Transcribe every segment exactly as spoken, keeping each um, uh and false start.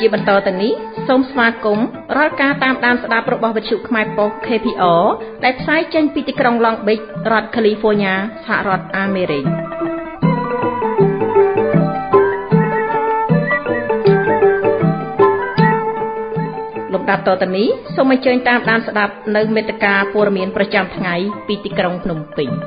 បន្តទៅនេះសូមស្វាគមន៍រាល់ការតាមដានស្ដាប់របស់វិទ្យុខ្មែរប៉ុស្តិ៍ K P R ដែលផ្សាយចេញពីទីក្រុង Long Beach រដ្ឋ California សហរដ្ឋអាមេរិកលំដាប់តទៅនេះសូមអញ្ជើញតាមដានស្ដាប់នៅមេត្តាព័ត៌មានប្រចាំថ្ងៃពីទីក្រុងភ្នំពេញ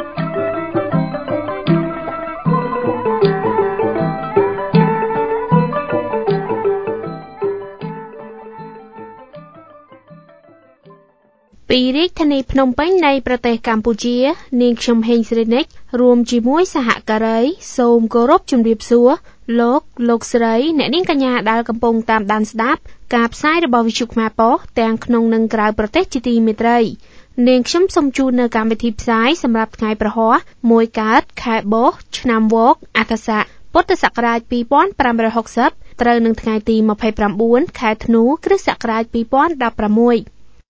ពីរាជធានីភ្នំពេញនៃប្រទេសកម្ពុជានាងខ្ញុំហេងស្រីនិចរួមជាមួយសហការីសូមគោរពជម្រាបសួរលោកលោកស្រីអ្នកនាងកញ្ញាដែលកំពុងតាមដានស្ដាប់ការផ្សាយរបស់វិទ្យុខ្មែរប៉ុស្តិ៍ទាំងក្នុងនិងក្រៅប្រទេសជាទីមេត្រីនាងខ្ញុំសូមជូននៅកម្មវិធីផ្សាយសម្រាប់ថ្ងៃប្រហ័សមួយកើតខែបុស្សឆ្នាំវកអថស័កពុទ្ធសករាជពីរពាន់ប្រាំរយហកសិបត្រូវនឹងថ្ងៃទីម្ភៃប្រាំបួនខែធ្នូគ្រិស្តសករាជពីរពាន់ដប់ប្រាំមួយ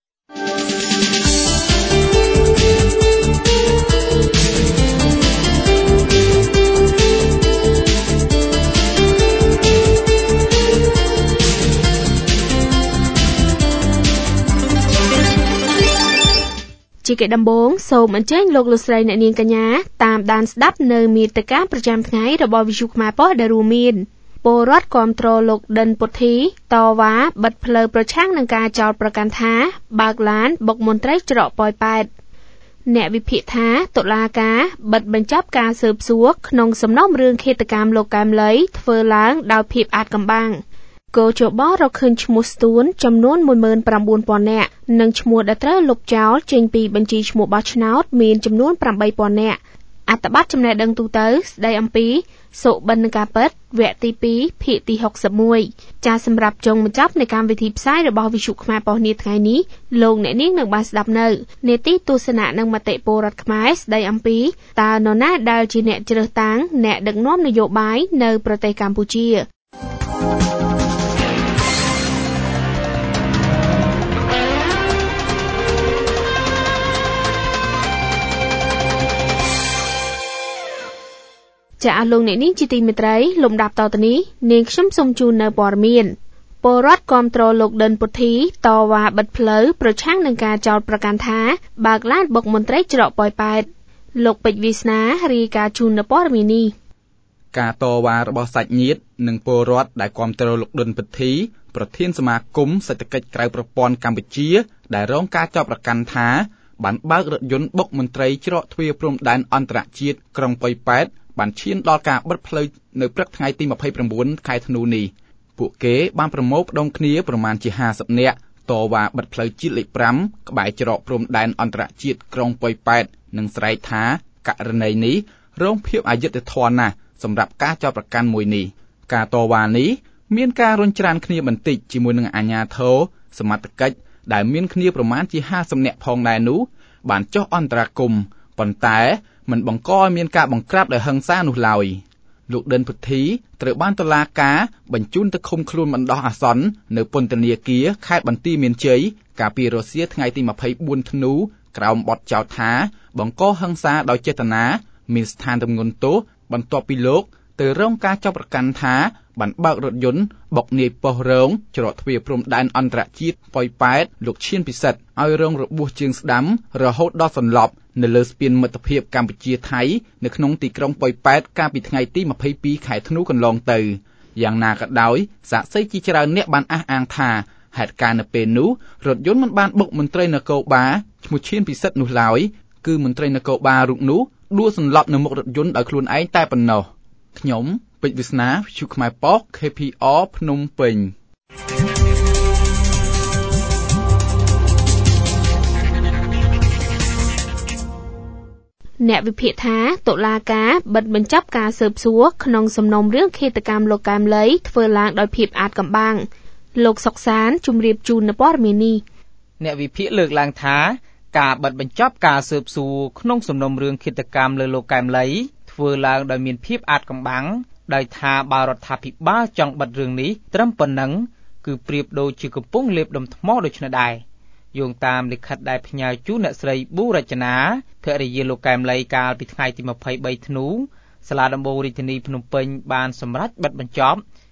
ជាកិច្ចដំបូងសូមអញ្ជើញលោកលោកស្រីអ្នកនាងកញ្ញាតាមដានស្ដាប់នៅមាតិកាប្រចាំថ្ងៃរបស់វិទ្យុខ្មែរប៉ុស្តិ៍ដែលរួមមានពលរដ្ឋគាំទ្រលោកដិនពុទ្ធីតវ៉ាបិទផ្លូវប្រឆាំងនឹងការចោទប្រកាន់ថាបើកឡានបុកមន្ត្រីច្រកប៉ោយប៉ែតអ្នកវិភាគថាតុលាការបិទបញ្ចប់ការស៊ើបសួរក្នុងសំណុំរឿងឃាតកម្មលោកកែមលីធ្វើឡើងដោយភាពអាថ៌កំបាំងកោជបរកឃើញឈ្មោះស្ទួនចំនួន មួយម៉ឺនប្រាំបួនពាន់ នាក់និងឈ្មោះដែលត្រូវលុបចោលចេញពីបញ្ជីឈ្មោះបោះឆ្នោតមានចំនួន ប្រាំបីពាន់ នាក់អត្ថបទចំណេះដឹងទូទៅស្ដីអំពីសុបិនការពិតវគ្គទីពីរភាគទីហុកសិបមួយចាសសម្រាប់ចុងបញ្ចប់នៃកម្មវិធីផ្សាយរបស់វិទ្យុខ្មែរប៉ុស្តិ៍នាថ្ងៃនេះលោកអ្នកនាងនឹងបានស្ដាប់នៅនេតិទស្សនៈនិងមតិពលរដ្ឋខ្មែរស្ដីអំពីតើនរណាដែលជាអ្នកជ្រើសតាំងអ្នកដឹកនាំនយោបាយនៅប្រទេសកម្ពុជាចាអស់លោកអ្នកនាងជាទីមេត្រីលំដាប់តទៅនេះនាងខ្ញុំសូមជូននៅព័ត៌មានពលរដ្ឋគាំទ្រលោកដិនពុទ្ធីតវ៉ាបិទផ្លូវប្រឆាំងនឹងការចោទប្រកាន់ថាបើកឡានបុកមន្ត្រីច្រកប៉ោយប៉ែតលោកពេជ្រវាសនារាយការណ៍ជូននៅព័ត៌មាននេះការតវ៉ារបស់សាច់ញាតិនិងពលរដ្ឋដែលគាំទ្រលោកដិនពុទ្ធីប្រធានសមាគមសេដ្ឋកិច្ចក្រៅប្រព័ន្ធកម្ពុជាដែលរងការចោទប្រកាន់ថាបានបើករថយន្តបុកមន្ត្រីច្រកទ្វារព្រំដែនអន្តរជាតិក្រុងប៉ោយប៉ែតបានឈានដល់ការបិទផ្លូវនៅព្រឹកថ្ងៃទីម្ភៃប្រាំបួនខែធ្នូនេះពួកគេបានប្រមូលផ្ដុំគ្នាប្រមាណជាហាសិបនាក់តវ៉ាបិទផ្លូវជាតិលេខប្រាំក្បែរច្រកព្រំដែនអន្តរជាតិក្រុងប៉ោយប៉ែតនិងស្រែកថាករណីនេះរងភាពអយុត្តិធម៌ណាស់សម្រាប់ការចោទប្រកាន់មួយនេះការតវ៉ានេះមានការរុញច្រានគ្នាបន្តិចជាមួយនឹងអាជ្ញាធរសមត្ថកិច្ចដែលមានគ្នាប្រមាណជាហាសិបនាក់ផងដែរនោះបានចុះអន្តរាគមន៍ប៉ុន្តែមិនបង្កឲ្យមានការបង្ក្រាបដោយហិង្សានោះឡើយលោកដិនពុទ្ធីត្រូវបានតុលាការបញ្ជូនទៅឃុំខ្លួនបណ្ដោះអាសន្ននៅពន្ធនាគារខេត្តបន្ទាយមានជ័យកាលពីរសៀលថ្ងៃទីម្ភៃបួនធ្នូក្រោមបទចោទថាបង្កហិង្សាដោយចេតនាមានស្ថានទម្ងន់ទោសបន្ទាប់ពីលោកទៅរងការចោទប្រកាន់ថាបានបើករថយន្តបុកនាយប៉ុស្តិ៍រងច្រកទ្វារព្រំដែនអន្តរជាតិប៉ោយប៉ែតលោកឈៀនពិសិដ្ឋឲ្យរងរបួសជើងស្ដាំរហូតដល់សន្លប់នៅលើស្ពានមិត្តភាពកម្ពុជាថៃនៅក្នុងទីក្រុងប៉ោយប៉ែតកាលពីថ្ងៃទីម្ភៃពីរខែធ្នូកន្លងទៅយ៉ាងណាក៏ដោយសាក្សីជាច្រើនអ្នកបានអះអាងថាហេតុការណ៍នៅពេលនោះរថយន្តមិនបានបុកមន្ត្រីនគរបាលឈ្មោះឈៀនពិសិដ្ឋនោះឡើយគឺមន្ត្រីនគរបាលរូបនោះដួលសន្លប់នៅមុខរថយន្តដោយខ្លួនឯងតែប៉ុណ្ណោះខ្ញុំពេជ្រវាសនាវិទ្យុខ្មែរប៉ុស្តិ៍ K P R ភ្នំពេញអ្នកវិភាគថាតុលាការបិទបញ្ចប់ការស៊ើបសួរក្នុងសំណុំរឿងឃាតកម្មលោកកែមលីធ្វើឡើងដោយភាពអាថ៌កំបាំងលោកសុកសានជម្រាបជូននៅព័ត៌មាននេះអ្នកវិភាគលើកឡើងថាការបិទបញ្ចប់ការស៊ើបសួរក្នុងសំណុំរឿងឃាតកម្មលើលោកកែមលីធ្វើឡើងដោយមានភាពអាថ៌កំបាំងដោយថាបើរដ្ឋាភិបាលចង់បិទរឿងនេះត្រឹមប៉ុណ្ណឹងគឺប្រៀបដូចជាកំពុងលេបដុំថ្មដូច្នេះដែរយោងតាមលិខិតដែលផ្ញើជូនអ្នកស្រីប៊ូរចនាភរិយាលោកកែមលីកាលពីថ្ងៃទីម្ភៃបីធ្នូសាលាដំបូងរាជធានីភ្នំពេញបានសម្រេចបិទបញ្ចប់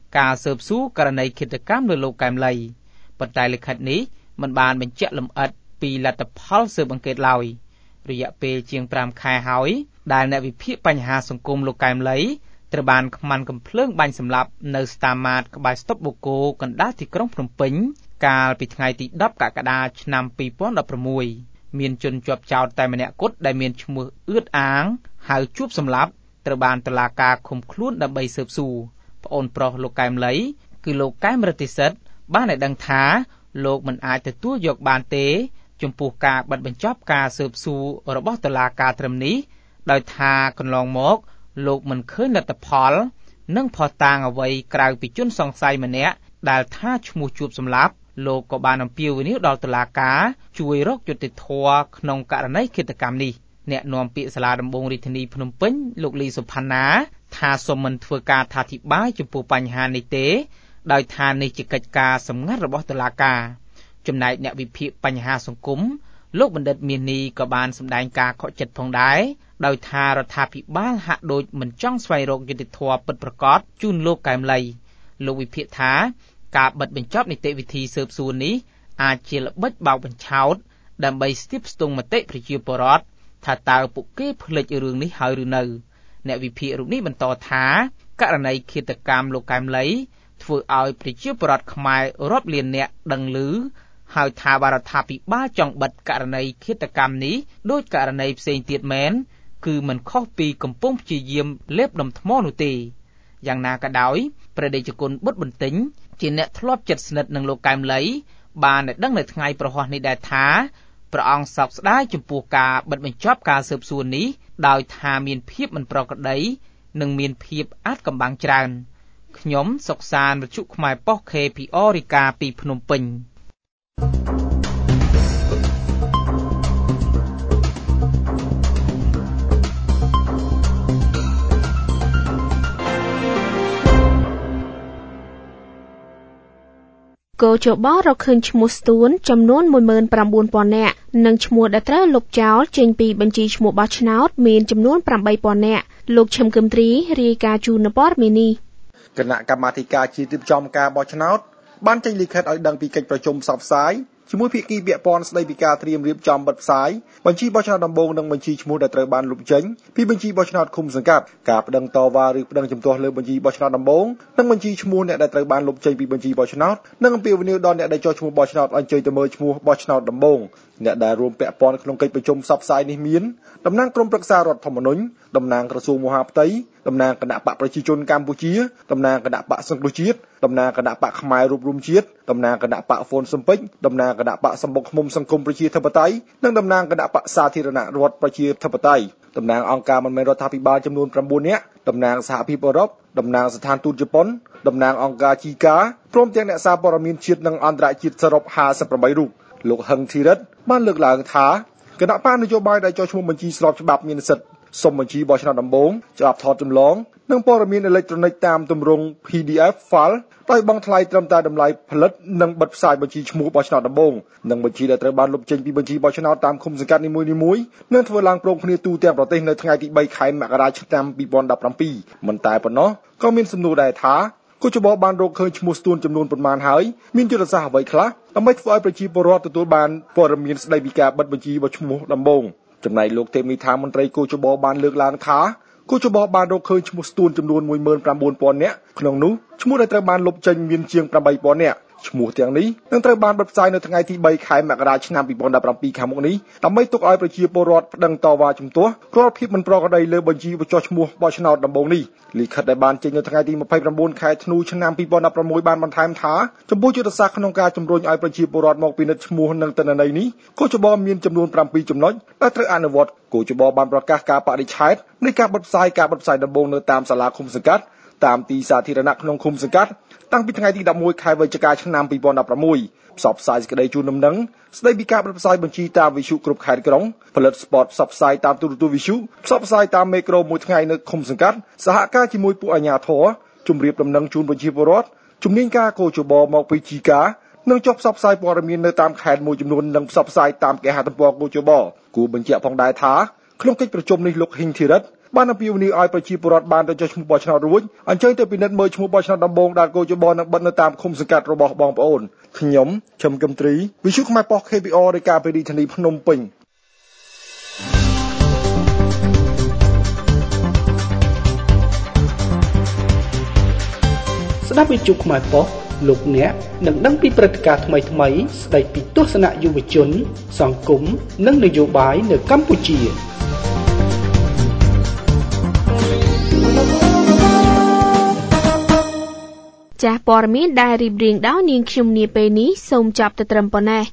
ការស៊ើបសួរករណីឃាតកម្មលើលោកកែមលីប៉ុន្តែលិខិតនេះមិនបានបញ្ជាក់លម្អិតពីលទ្ធផលស៊ើបអង្កេតឡើយរយៈពេលជាងប្រាំខែហើយដែលអ្នកវិភាគបញ្ហាសង្គមលោកកែមលីត្រូវបានខ្មាន់កំភ្លើងបាញ់សម្លាប់នៅស្តាម៉ាតក្បែរស្តុបបូកូកណ្ដាលទីក្រុងភ្នំពេញកាលពីថ្ងៃទីដប់កក្កដាឆ្នាំពីរពាន់ដប់ប្រាំមួយមានជនជាប់ចោទតែម្នាក់គត់ដែលមានឈ្មោះអឿតអាងហៅជួបសម្លាប់ត្រូវបានតុលាការឃុំខ្លួនដើម្បីស៊ើបសួរប្អូនប្រុសលោកកែមលីគឺលោកកែមរិទ្ធិសិទ្ធបានឲ្យដឹងថាលោកមិនអាចទទួលយកបានទេចំពោះការបិទបញ្ចប់ការស៊ើបសួររបស់តុលាការត្រឹមនេះដោយថាកន្លងមកលោកមិនឃើញលទ្ធផលនិងភស្តុតាងអ្វីក្រៅពីជនសង្ស័យម្នាក់ដែលថាឈ្មោះជួបសម្លាប់លោកក៏បានអំពាវនាវដល់តុលាការជួយរកយុត្តិធម៌ក្នុងករណីឃាតកម្មនេះអ្នកនាំពាក្យសាលាដំបងរាជធានីភ្នំពេញលោកលីសុផាន់ណាថាសូមមិនធ្វើការថាធិប្បាយចំពោះបញ្ហានេះទេដោយថានេះជាកិច្ចការសម្ងាត់របស់តុលាការចំណែកអ្នកវិភាគបញ្ហាសង្គមលោកបណ្ឌិតមាសនេះក៏បានសម្ដែងការខកចិត្តផងដែរដោយថារដ្ឋាភិបាលហាក់ដូចមិនចង់ស្វែងរកយុត្តិធម៌ពិតប្រាកដជូនលោកកែមលីលោកវិភាគថាការបិទបញ្ចប់នីតិវិធីស៊ើបសួរនេះអាចជាល្បិចបោកបញ្ឆោតដើម្បីស្ទាបស្ទង់មតិប្រជាពលរដ្ឋថាតើពួកគេភ្លេចរឿងនេះហើយឬនៅអ្នកវិភាគរូបនេះបន្តថាករណីឃាតកម្មលោកកែមលីធ្វើឲ្យប្រជាពលរដ្ឋខ្មែររាប់លានអ្នកដឹងឮហើយថាបរដ្ឋាភិបាលចង់បិទករណីឃាតកម្មនេះដោយករណីផ្សេងទៀតមែនគឺមិនខុសពីកំពុងព្យាយាមលេបដុំថ្មនោះទេយ៉ាងណាក៏ដោយព្រះតេជគុណបុត្របន្ទិញជាអ្នកធ្លាប់ជិតស្និទ្ធនឹងលោកកែមលីបានឲ្យដឹងនៅថ្ងៃប្រហ័សនេះដែរថាព្រះអង្គសោកស្ដាយចំពោះការបិទបញ្ចប់ការស៊ើបសួរនេះដោយថាមានភាពមិនប្រក្រតីនិងមានភាពអាថ៌កំបាំងច្រើនខ្ញុំសុកសានវិទ្យុខ្មែរប៉ុស ខេ ភី អ រាយការណ៍ពីភ្នំពេញគោចបរកឃើញឈ្មោះស្ទួនចំនួន មួយម៉ឺនប្រាំបួនពាន់នាក់និងឈ្មោះដែលត្រូវលុបចោលចេញពីបញ្ជីឈ្មោះបោះឆ្នោតមានចំនួន ប្រាំបីពាន់នាក់លោកឈឹមគឹមទ្រីរាយការណ៍ជូននៅព័ត៌មាននេះគណៈកម្មាធិការជាតិរៀបចំការបោះឆ្នោតបានចេញលិខិតឲ្យដឹងពីកិច្ចប្រជុំផ្សព្វផ្សាយជាមួយភាគីពាក់ព័ន្ធស្ដីពីការត្រៀមរៀបចំបិទផ្សាយបញ្ជីបោះឆ្នោតដំបូងនិងបញ្ជីឈ្មោះដែលត្រូវបានលុបចេញពីបញ្ជីបោះឆ្នោតឃុំសង្កាត់ការប្តឹងតវ៉ាឬប្តឹងជំទាស់លើបញ្ជីបោះឆ្នោតដំបូងនិងបញ្ជីឈ្មោះអ្នកដែលត្រូវបានលុបចេញពីបញ្ជីបោះឆ្នោតនិងអំពាវនាវដល់អ្នកដែលចុះឈ្មោះបោះឆ្នោតអញ្ជើញទៅមើលឈ្មោះបោះឆ្នោតដំបូងអ្នកដែលរួមពាក់ព័ន្ធក្នុងកិច្ចប្រជុំផ្សព្វផ្សាយនេះមានតំណាងក្រុមប្រឹក្សារដ្ឋធម្មនុញ្ញតំណាងក្រសួងមហាផ្ទៃតំណាងគណៈបកប្រជាជនកម្ពុជាតំណាងគណៈបកសង្គ្រោះជាតិតំណាងគណៈបកផ្នែករួបរวมជាតិតំណាងគណៈបកហ្វូនសំពេចតំណាងគណៈបកសម្បុកឃុំសង្គមប្រជាធិបតេយ្យនិងតំណាងគណៈបកសាធារណរដ្ឋប្រជាធិបតេយ្យតំណាងអង្គការមិនមែនរដ្ឋាភិបាលចំនួនប្រាំបួននាក់តំណាងសហភាពអឺរ៉ុបតំណាងស្ថានទូតជប៉ុនតំណាងអង្គការជីកាព្រមទាំងអ្នកសារព័ត៌មានជាតិនិងអន្តរជាតិសរុបห้าสิบแปดរូបលោកហឹងធីរិតបានលើកឡើងថាគណៈបកនយោបាយដែលចុះឈ្មោះបញ្ជីស្របច្បាប់មានសិទ្ធិសុំបញ្ជីបោះឆ្នោតដំបូងច្បាប់ថតចម្លងនិងព័ត៌មានអេឡិចត្រូនិកតាមទម្រង់ P D F file ដោយបង់ថ្លៃត្រឹមតែតម្លៃផលិតនិងបិទផ្សាយបញ្ជីឈ្មោះបោះឆ្នោតដំបូងនិងបញ្ជីដែលត្រូវបានលុបចេញពីបញ្ជីបោះឆ្នោតតាមឃុំសង្កាត់នីមួយៗនឹងធ្វើឡើងព្រមគ្នាទូទាំងប្រទេសនៅថ្ងៃទីបីខែមករាឆ្នាំពីរពាន់ដប់ប្រាំពីរមិនតែប៉ុណ្ណោះក៏មានសំណួរដែរថាគូចបោបានរកឃើញឈ្មោះស្ទួនចំនួនប៉ុន្មានហើយមានយុទ្ធសាស្ត្រអ្វីខ្លះដើម្បីធ្វើឲ្យប្រជាពលរដ្ឋទទួលបានព័ត៌មានស្ដីពីការបិទបញ្ជីបោះឈ្មោះដំបូងចំណែកលោកទេពនីថាមន្ត្រីគូចបោបានលើកឡើងថាគូចបោបានរកឃើញឈ្មោះស្ទួនចំនួនមួយម៉ឺនប្រាំបួនពាន់នាក់ក្នុងនោះឈ្មោះដែលត្រូវបានលុបចេញមានជាងប្រាំបីពាន់នាក់ឈ្មោះទាំងនេះនឹងត្រូវបានបិទផ្សាយនៅថ្ងៃទីបីខែមករាឆ្នាំពីរពាន់ដប់ប្រាំពីរខាងមុខនេះដើម្បីទុកឲ្យប្រជាពលរដ្ឋប្តឹងតវ៉ាជំទាស់រាល់ភាពមិនប្រក្រតីលើបញ្ជីបញ្ចុះឈ្មោះបោះឆ្នោតដំបូងនេះលិខិតដែលបានចេញនៅថ្ងៃទីម្ភៃប្រាំបួនខែធ្នូឆ្នាំពីរពាន់ដប់ប្រាំមួយបានបន្ថែមថាចំពោះយុទ្ធសាស្ត្រក្នុងការជំរុញឲ្យប្រជាពលរដ្ឋមកពិនិត្យឈ្មោះនិងទិន្នន័យនេះគូចបមានចំនួនប្រាំពីរចំណុចដែលត្រូវអនុវត្តគូចបបានប្រកាសការបដិឆេទនៃការបិទផ្សាយការបិទផ្សាយដំបូងនៅតាមសាលាឃុំសង្កាត់តាមទីសាធារណៈក្នុងឃុំសង្កាត់តាំងពីថ្ងៃទីដប់មួយខែវិច្ឆិកាឆ្នាំពីរពាន់ដប់ប្រាំមួយផ្សព្វផ្សាយសេចក្តីជូនដំណឹងស្តីពីការបិទផ្សាយបញ្ជីតាមវិទ្យុគ្រប់ខេត្តក្រុងផលិតស្ពតផ្សព្វផ្សាយតាមទូរទស្សន៍វិទ្យុផ្សព្វផ្សាយតាមមេក្រូមួយថ្ងៃនៅឃុំសង្កាត់សហការជាមួយពួកអាជ្ញាធរជម្រាបដំណឹងជូនប្រជាពលរដ្ឋជំនាញការកោចបមកពីជីកានិងចុះផ្សព្វផ្សាយព័ត៌មាននៅតាមខេត្តមួយចំនួននិងផ្សព្វផ្សាយតាមគេហទំព័រកោចបគូបញ្ជាក់ផងដែរថាក្នុងកិច្ចប្រជុំនេះលោកហ៊ីងធីរិតបានអំពាវនាវឲ្យប្រជាពលរដ្ឋបានទៅចុះឈ្មោះបោះឆ្នោតរួចអញ្ជើញទៅពិនិត្យមើលឈ្មោះបោះឆ្នោតដំបូងដែលកោជបនឹងបិទនៅតាមឃុំសង្កាត់របស់បងប្អូនខ្ញុំឈឹមគឹមត្រីវិទ្យុខ្មែរប៉ុស្តិ៍ K B R រាយការណ៍ពីរាជធានីភ្នំពេញស្ដាប់វិទ្យុខ្មែរប៉ុស្តិ៍លោកអ្នកនឹងដឹងពីព្រឹត្តិការណ៍ថ្មីៗស្ដីពីទស្សនៈយុវជនសង្គមនិងនយោបាយនៅកម្ពុជាចាស់ព័ត៌មានដែលរៀបរៀងដោយនាងខ្ញុំនាពេលនេះសូមចាប់ទៅត្រឹមប៉ុណ្ណេះ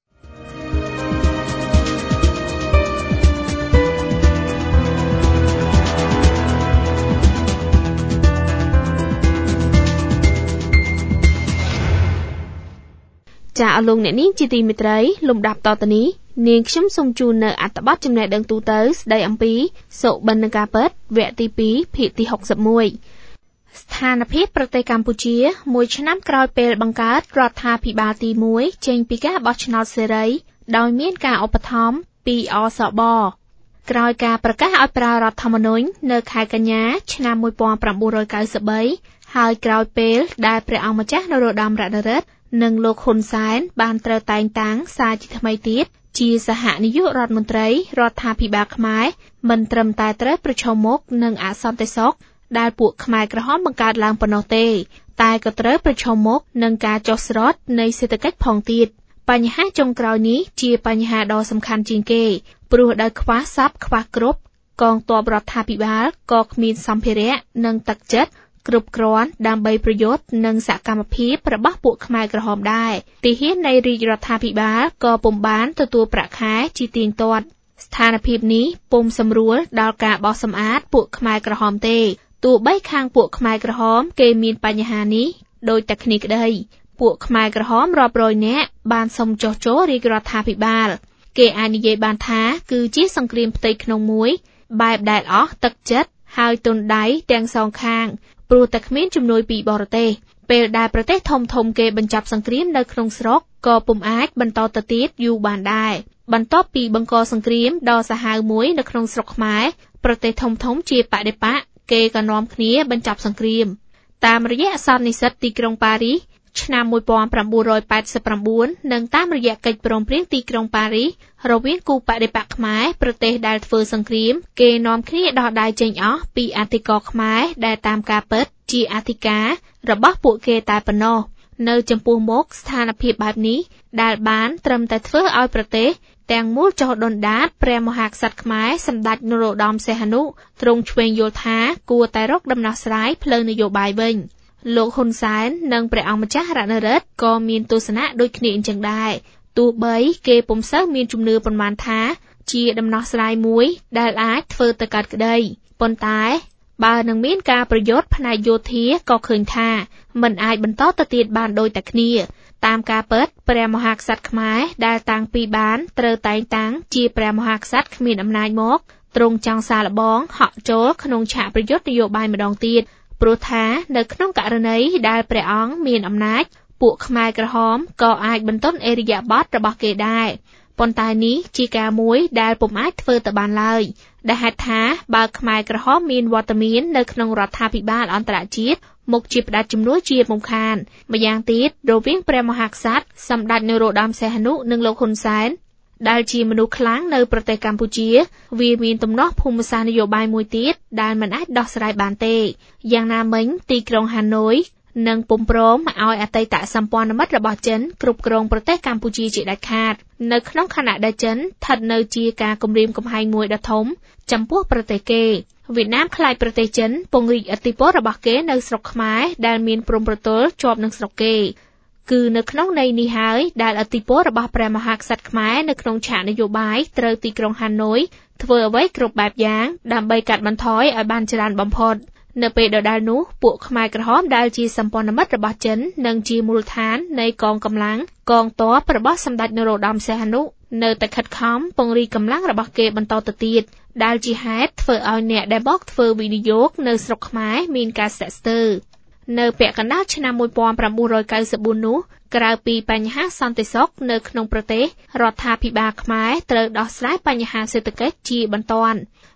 ចាអរលោកអ្នកនាងជាទីមេត្រីលំដាប់តទៅនេះនាងខ្ញុំសូមជូននៅអត្ថបទចំណេះដឹងទូទៅស្ដីអំពីសុបិនការពិតវគ្គទីពីរភាគទីហុកសិបមួយស្ថានភាពប្រទេសកម្ពុជាមួយឆ្នាំក្រោយពេលបង្កើតរដ្ឋាភិបាលទីមួយចេញពីការបោះឆ្នោតសេរីដោយមានការឧបត្ថម្ភពីអសបក្រោយការប្រកាសឲ្យប្រើរដ្ឋធម្មនុញ្ញនៅខែកញ្ញាឆ្នាំmột nghìn chín trăm chín mươi baហើយក្រោយពេលដែលព្រះអង្គម្ចាស់នរោត្តមរណរដ្ឋនិងលោកហ៊ុនសែនបានត្រូវតែងតាំងសារជាថ្មីទៀតជាសហនាយករដ្ឋមន្ត្រីរដ្ឋាភិបាលខ្មែរមិនត្រឹមតែត្រូវប្រឈមមុខនឹងអសន្តិសុខដែលពួកខ្មែរក្រហមបង្កើតឡើងប៉ុណ្ណោះទេតែក៏ត្រូវប្រឈមមុខនឹងការចុះស្រុតនៃសេដ្ឋកិច្ចផងទៀតបញ្ហាចុងក្រោយនេះជាបញ្ហាដ៏សំខាន់ជាងគេព្រោះដោយខ្វះសពខ្វះគ្រប់កងទ័ពរដ្ឋាភិបាលក៏គ្មានសម្ភារៈនិងទឹកចិត្តគ្រប់គ្រាន់ដើម្បីប្រយុទ្ធនឹងសកម្មភាពរបស់ពួកខ្មែរក្រហមដែរទាហាននៃរាជរដ្ឋាភិបាលក៏ពុំបានទទួលប្រាក់ខែជាទៀងទាត់ស្ថានភាពនេះពុំសម្រួលដល់ការបោះសម្អាតពួកខ្មែរក្រហមទេទោះបីខាងពួកខ្មែរក្រហមគេមានបញ្ហានេះដោយតែគ្នាក្តីពួកខ្មែរក្រហមរាប់រយនាក់បានសុំចុះចូលរាជរដ្ឋាភិបាលគេអាចនិយាយបានថាគឺជាសង្គ្រាមផ្ទៃក្នុងមួយបែបដែលអស់ទឹកចិត្តហើយទន់ដៃទាំងសងខាងព្រោះតែគ្មានជំនួយពីបរទេសពេលដែលប្រទេសធំធំគេបញ្ចប់សង្គ្រាមនៅក្នុងស្រុកក៏ពុំអាចបន្តទៅទៀតយូរបានដែរបន្ទាប់ពីបង្កសង្គ្រាមដ៏សាហាវមួយនៅក្នុងស្រុកខ្មែរប្រទេសធំធំជាបដិបកគេក៏នាំគ្នាបញ្ចប់សង្គ្រាមតាមរយៈសន្និសីទទីក្រុងប៉ារីសឆ្នាំmột nghìn chín trăm tám mươi chínនិងតាមរយៈកិច្ចព្រមព្រៀងទីក្រុងប៉ារីសរវាងគូបដិបកខ្មែរប្រទេសដែលធ្វើសង្គ្រាមគេនាំគ្នាដោះដៃចេញអស់ពីអធិការខ្មែរដែលតាមការពិតជាអធិការរបស់ពួកគេតែប៉ុណ្ណោះនៅចំពោះមុខស្ថានភាពបែបនេះដែលបានត្រឹមតែធ្វើឲ្យប្រទេសទាំងមូលចុះដុនដាតព្រះមហាក្សត្រខ្មែរសម្ដេចនរោត្តមសីហនុទ្រង់ឆ្វេងយល់ថាគួរតែរកដំណោះស្រាយផ្លូវនយោបាយវិញលោកហ៊ុនសែននិងព្រះអង្គម្ចាស់រណរដ្ឋក៏មានទស្សនៈដូចគ្នាអញ្ចឹងដែរទោះបីគេពុំសូវមានជំនឿប៉ុន្មានថាជាដំណោះស្រាយមួយដែលអាចធ្វើទៅកើតក្តីប៉ុន្តែបើនឹងមានការប្រយុទ្ធផ្នែកយោធាក៏ឃើញថាមិនអាចបន្តទៅទៀតបានដូចតែគ្នាតាមការពិតព្រះមហាក្សត្រខ្មែរដែលតាំងពីបានត្រូវតែងតាំងជាព្រះមហាក្សត្រគ្មានអំណាចមកទ្រង់ចង់សាកល្បងហក់ចូលក្នុងឆាកប្រយុទ្ធនយោបាយម្ដងទៀតព្រោះថានៅក្នុងករណីដែលព្រះអង្គមានអំណាចពួកខ្មែរក្រហមក៏អាចបន្តអេរិយាបថរបស់គេដែរប៉ុន្តែនេះជាការមួយដែលពុំអាចធ្វើទៅបានឡើយដែលហេតុថាបើខ្មែរក្រហមមានវត្តមាននៅក្នុងរដ្ឋាភិបាលអន្តរជាតិមុខជាផ្ដាច់ជំនួយជាមុំខានម្យ៉ាងទៀតរវាងព្រះមហាក្សត្រសម្ដេចនរោត្តមសីហនុនិងលោកហ៊ុនសែនដែលជាមនុស្សខ្លាំងនៅប្រទេសកម្ពុជាវាមានទំនាស់ភូមិសាស្ត្រនយោបាយមួយទៀតដែលមិនអាចដោះស្រាយបានទេយ៉ាងណាមិញទីក្រុងហាណូយនិងពុំព្រមឲ្យអតីតសម្ព័ន្ធមិត្តរបស់ចិនគ្រប់គ្រងប្រទេសកម្ពុជាជាដាច់ខាតនៅក្នុងខណៈដែលចិនស្ថិតនៅជាការគំរាមកំហែងមួយដ៏ធំចំពោះប្រទេសគេវៀតណាមខ្លាចប្រទេសចិនពង្រីកឥទ្ធិពលរបស់គេនៅស្រុកខ្មែរដែលមានព្រំប្រទល់ជាប់នឹងស្រុកគេគឺនៅក្នុងន័យនេះហើយដែលឥទ្ធិពលរបស់ព្រះមហាក្សត្រខ្មែរនៅក្នុងឆាកនយោបាយត្រូវទីក្រុងហាណូយធ្វើអ្វីគ្រប់បែបយ៉ាងដើម្បីកាត់បន្ថយឲ្យបានច្រើនបំផុតនៅពេលដដែលនោះពួកខ្មែរក្រហមដែលជាសម្ព័ន្ធមិត្តរបស់ចិននិងជាមូលដ្ឋាននៃកងកម្លាំងកងទ័ពរបស់សម្ដេចនរោត្តមសីហនុនៅតែខិតខំពង្រីកកម្លាំងរបស់គេបន្តទៅទៀតដែលជាហេតុធ្វើឲ្យអ្នកដែលមកធ្វើវិនិយោគនៅស្រុកខ្មែរមានការស្ទាក់ស្ទើរនៅពាក់កណ្ដាលឆ្នាំmột nghìn chín trăm chín mươi tưនោះក្រៅពីបញ្ហាសន្តិសុខនៅក្នុងប្រទេសរដ្ឋាភិបាលខ្មែរត្រូវដោះស្រាយបញ្ហាសេដ្ឋកិច្ចជាបន្ទាន់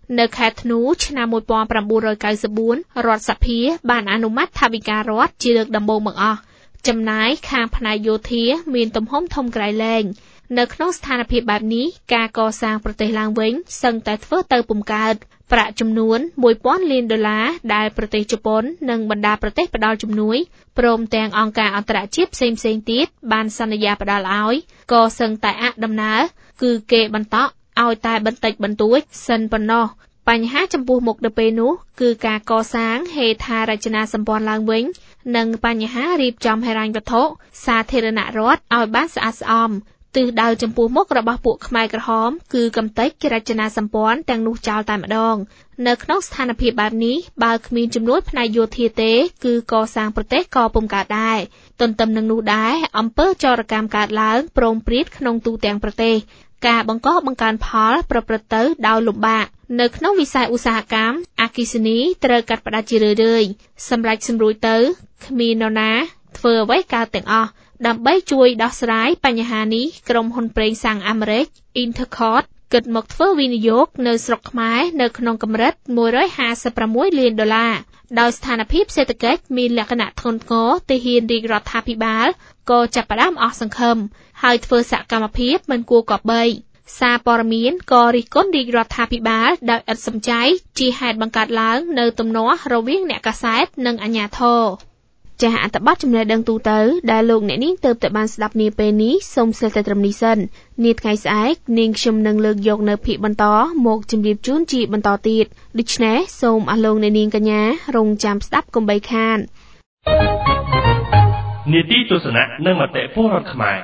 នៅខែធ្នូឆ្នាំmột nghìn chín trăm chín mươi tưរដ្ឋសភាបានអនុម័តថវិការដ្ឋជាលើកដំបូងបង្អស់ចំណាយខាងផ្នែកយោធាមានទំហំធំក្រៃលែងនៅក្នុងស្ថានភាពបែបនេះការកសាងប្រទេសឡើងវិញសឹងតែធ្វើទៅពុំកើតប្រាក់ចំនួនមួយពាន់លានដុល្លារដែលប្រទេសជប៉ុននិងបណ្ដាប្រទេសផ្ដល់ជំនួយព្រមទាំងអង្គការអន្តរជាតិផ្សេងៗទៀតបានសន្យាផ្ដល់ឲ្យក៏សឹងតែអដំណើរគឺគេបន្តឲ្យតែបន្តិចបន្តួចសិនប៉ុណ្ណោះបញ្ហាចំពោះមុខទៅពេលនោះគឺការកសាងហេដ្ឋារចនាសម្ព័ន្ធឡើងវិញនិងបញ្ហារៀបចំហិរញ្ញវត្ថុសាធារណរដ្ឋឲ្យបានស្អាតស្អំទិសដៅចំពោះមុខរបស់ពួកខ្មែរក្រហមគឺកំទេចរចនាសម្ព័ន្ធទាំងនោះចោលតែម្ដងនៅក្នុងស្ថានភាពបែបនេះបើគ្មានជំនួយផ្នែកយោធាទេគឺកសាងប្រទេសក៏ពុំកើតដែរទន្ទឹមនឹងនោះដែរអំពើចោរកម្មកើតឡើងប្រងព្រាតក្នុងទូទាំងប្រទេសការបង្កបង្កើនផលប្រព្រឹត្តទៅដោយលំបាកនៅក្នុងវិស័យឧស្សាហកម្មអគ្គិសនីត្រូវកាត់ផ្តាច់ជារឿយៗសម្រាប់សម្រួលទៅគ្មាននរណាធ្វើអ្វីកើតទាំងអស់ដើម្បីជួយដោះស្រាយបញ្ហានេះក្រុមហ៊ុនប្រេងសាំងអាមេរិក Intercorp គិតមកធ្វើវិនិយោគនៅស្រុកខ្មែរនៅក្នុងកម្រិតមួយរយห้าสิบหกលានដុល្លារដោយស្ថានភាពសេដ្ឋកិច្ចមានលក្ខណៈធ្ងន់ធ្ងរទាហានរាជរដ្ឋាភិបាលក៏ចាប់ផ្ដើមអស់សង្ឃឹមហើយធ្វើសកម្មភាពមិនគួរគប្បីសារព័ត៌មានក៏រិះគន់រាជរដ្ឋាភិបាលដោយឥតសំចៃជាហេតុបង្កើតឡើងនៅទំនាស់រវាងអ្នកកាសែតនិងអាជ្ញាធរចាស់អត្ថបទចំណេះដឹងទូទៅដែលលោកអ្នកនាងទើបតែបានស្ដាប់នាពេលនេះសូមស្លេះតែត្រឹមនេះសិននាថ្ងៃស្អែកនាងខ្ញុំនឹងលើកយកនៅភាគបន្តមកជម្រាបជូនជាបន្តទៀតដូច្នេះសូមអស់លោកអ្នកនាងកញ្ញារងចាំស្ដាប់កុំបីខាននីតិទស្សនៈនិងមតិពលរដ្ឋខ្មែរ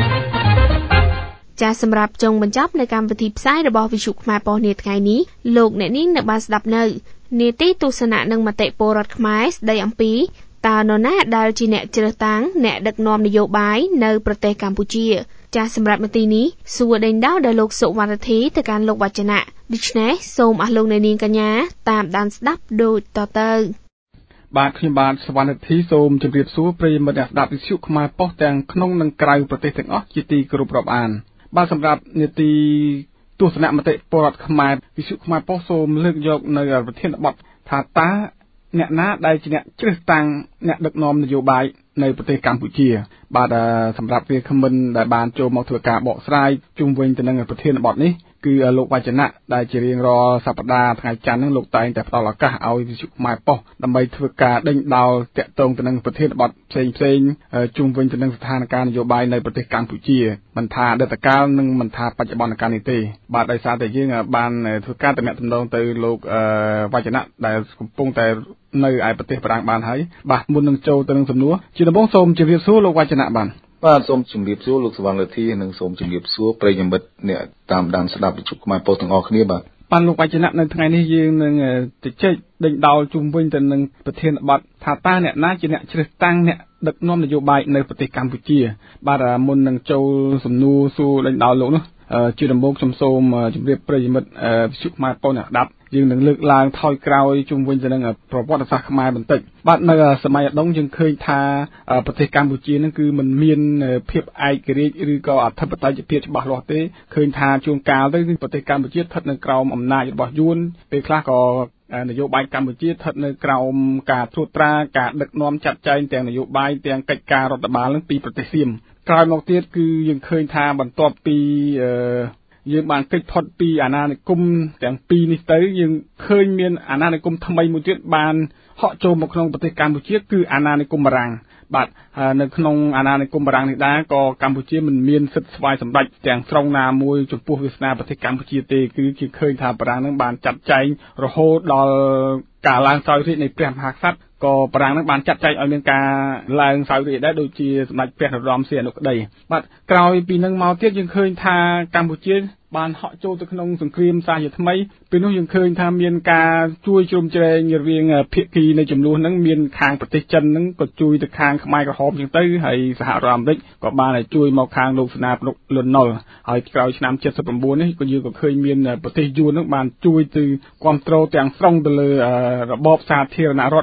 ចាសសម្រាប់ចុងបញ្ចប់នៃកម្មវិធីផ្សាយរបស់វិទ្យុខ្មែរប៉ុស្តិ៍នាថ្ងៃនេះលោកអ្នកនាងនៅបានស្ដាប់នៅនីតិទស្សនៈនិងមតិពលរដ្ឋខ្មែរស្ដីអំពីតើនរណាដែលជាអ្នកជ្រើសតាំងអ្នកដឹកនាំនយោបាយនៅប្រទេសកម្ពុជាចាសសម្រាប់នាទីនេះសួរដេញដោលដល់លោកសុវណ្ណធីទៅកាន់លោកវចនៈដូច្នេះសូមអស់លោកអ្នកនាងកញ្ញាតាមដានស្ដាប់ដូចតទៅបាទខ្ញុំបាទសុវណ្ណធីសូមជម្រាបសួរប្រិយមិត្តអ្នកស្ដាប់វិទ្យុខ្មែរប៉ុស្តិ៍ទាំងក្នុងនិងក្រៅប្រទេសទាំងអស់ជាទីគោរពរាប់អានបាទសម្រាប់នាទីទស្សនៈមតិពលរដ្ឋខ្មែរវិទ្យុខ្មែរប៉ុស្តិ៍សូមលើកយកនៅប្រធានបទថាតើអ្នកណាដែលជាអ្នកជ្រើសតាំងអ្នកដឹកនាំនយោបាយនៅប្រទេសកម្ពុជាបាទសម្រាប់វាគ្មិនដែលបានចូលមកធ្វើការបកស្រាយជុំវិញទៅនឹងប្រធានបទនេះគឺលោកវចនៈដែលជារៀងរាល់សប្តាហ៍ថ្ងៃច័ន្ទហ្នឹងលោកតែងតែផ្ដល់ឱកាសឲ្យវិទ្យុខ្មែរប៉ុស្តិ៍ដើម្បីធ្វើការដេញដោលតាក់ទងទៅនឹងប្រធានបទផ្សេងផ្សេងជុំវិញទៅនឹងស្ថានភាពនយោបាយនៅប្រទេសកម្ពុជាមិនថាអតីតកាលនិងមិនថាបច្ចុប្បន្នកាលនេះទេបាទដោយសារតែយើងបានធ្វើការតំណែងតំណងទៅលោកវចនៈដែលកំពុងតែនៅឯប្រទេសបារាំងបានហើយបាទមុននឹងចូលទៅនឹងសំណួរជាដំបូងសូមជម្រាបសួរលោកវចនៈបានបាទសូមជម្រាបសួរលោកសវណ្ណលធីនិងសូមជម្រាបសួរប្រិយមិត្តអ្នកតាមដានស្ដាប់វិទ្យុខ្មែរប៉ុស្តិ៍ទាំងអស់គ្នាបាទបានលោកវចនៈនៅថ្ងៃនេះយើងនឹងជជែកដេញដោលជុំវិញទៅនឹងប្រធានបទថាតើអ្នកណាជាអ្នកជ្រើសតាំងអ្នកដឹកនាំនយោបាយនៅប្រទេសកម្ពុជាបាទមុននឹងចូលសំណួរសួរដេញដោលលោកនោះជាដំបូងខ្ញុំសូមជម្រាបប្រិយមិត្តវិទ្យុខ្មែរប៉ុស្តិ៍អ្នកស្ដាប់យើងនឹងលើកឡើងថយក្រោយជុំវិញទៅនឹងប្រវត្តិសាស្ត្រខ្មែរបន្តិចបាទនៅសម័យឧដុង្គយើងឃើញថាប្រទេសកម្ពុជានឹងគឺមិនមានភាពឯករាជ្យឬក៏អធិបតេយ្យភាពច្បាស់លាស់ទេឃើញថាជួនកាលទៅប្រទេសកម្ពុជាស្ថិតនៅក្រោមអំណាចរបស់យួនពេលខ្លះក៏នយោបាយកម្ពុជាស្ថិតនៅក្រោមការត្រួតត្រាការដឹកនាំចាត់ចែងទាំងនយោបាយទាំងកិច្ចការរដ្ឋបាលនឹងពីប្រទេសសៀមក្រោយមកទៀតគឺយើងឃើញថាបន្ទាប់ពីយើងបានកិច្ចផុតពីអាណានិគមទាំងពីរនេះទៅយើងឃើញមានអាណានិគមថ្មីមួយទៀតបានហក់ចូលមកក្នុងប្រទេសកម្ពុជាគឺអាណានិគមបារាំងបាទនៅក្នុងអាណានិគមបារាំងនេះដែរក៏កម្ពុជាមិនមានសិទ្ធិស្វ័យសម្រេចទាំងស្រុងណាមួយចំពោះវាសនាប្រទេសកម្ពុជាទេគឺជាឃើញថាបារាំងនឹងបានចាត់ចែងរហូតដល់ការឡើងសោយរាជ្យនៃព្រះមហាក្សត្រក៏បារាំងនឹងបានចាត់ចែងឲ្យមានការឡើងសោយរាជ្យដែរដូចជាសម្ដេចព្រះនរោត្តមសីហនុក្តីបាទក្រោយពីនឹងមកទៀតយើងឃើញថាកម្ពុជាបានហក់ចូលទៅក្នុងសង្គ្រាមសាជាថ្មីពេលនោះយើងឃើញថាមានការជួយជ្រោមជ្រែងរវាងភាគីនៃចំនួនហ្នឹងមានខាងប្រទេសចិនហ្នឹងក៏ជួយទៅខាងខ្មែរក្រហមចឹងទៅហើយសហរដ្ឋអាមេរិកក៏បានជួយមកខាងលោកសេនាប្រមុខលន់ណុលហើយក្រោយឆ្នាំเจ็ดสิบเก้าនេះក៏យើងក៏ឃើញមានប្រទេសយួនហ្នឹងបានជួយទៅគ្រប់គ្រងទាំងស្រុងទៅលើរបបសាធារណរដ្ឋប្រជា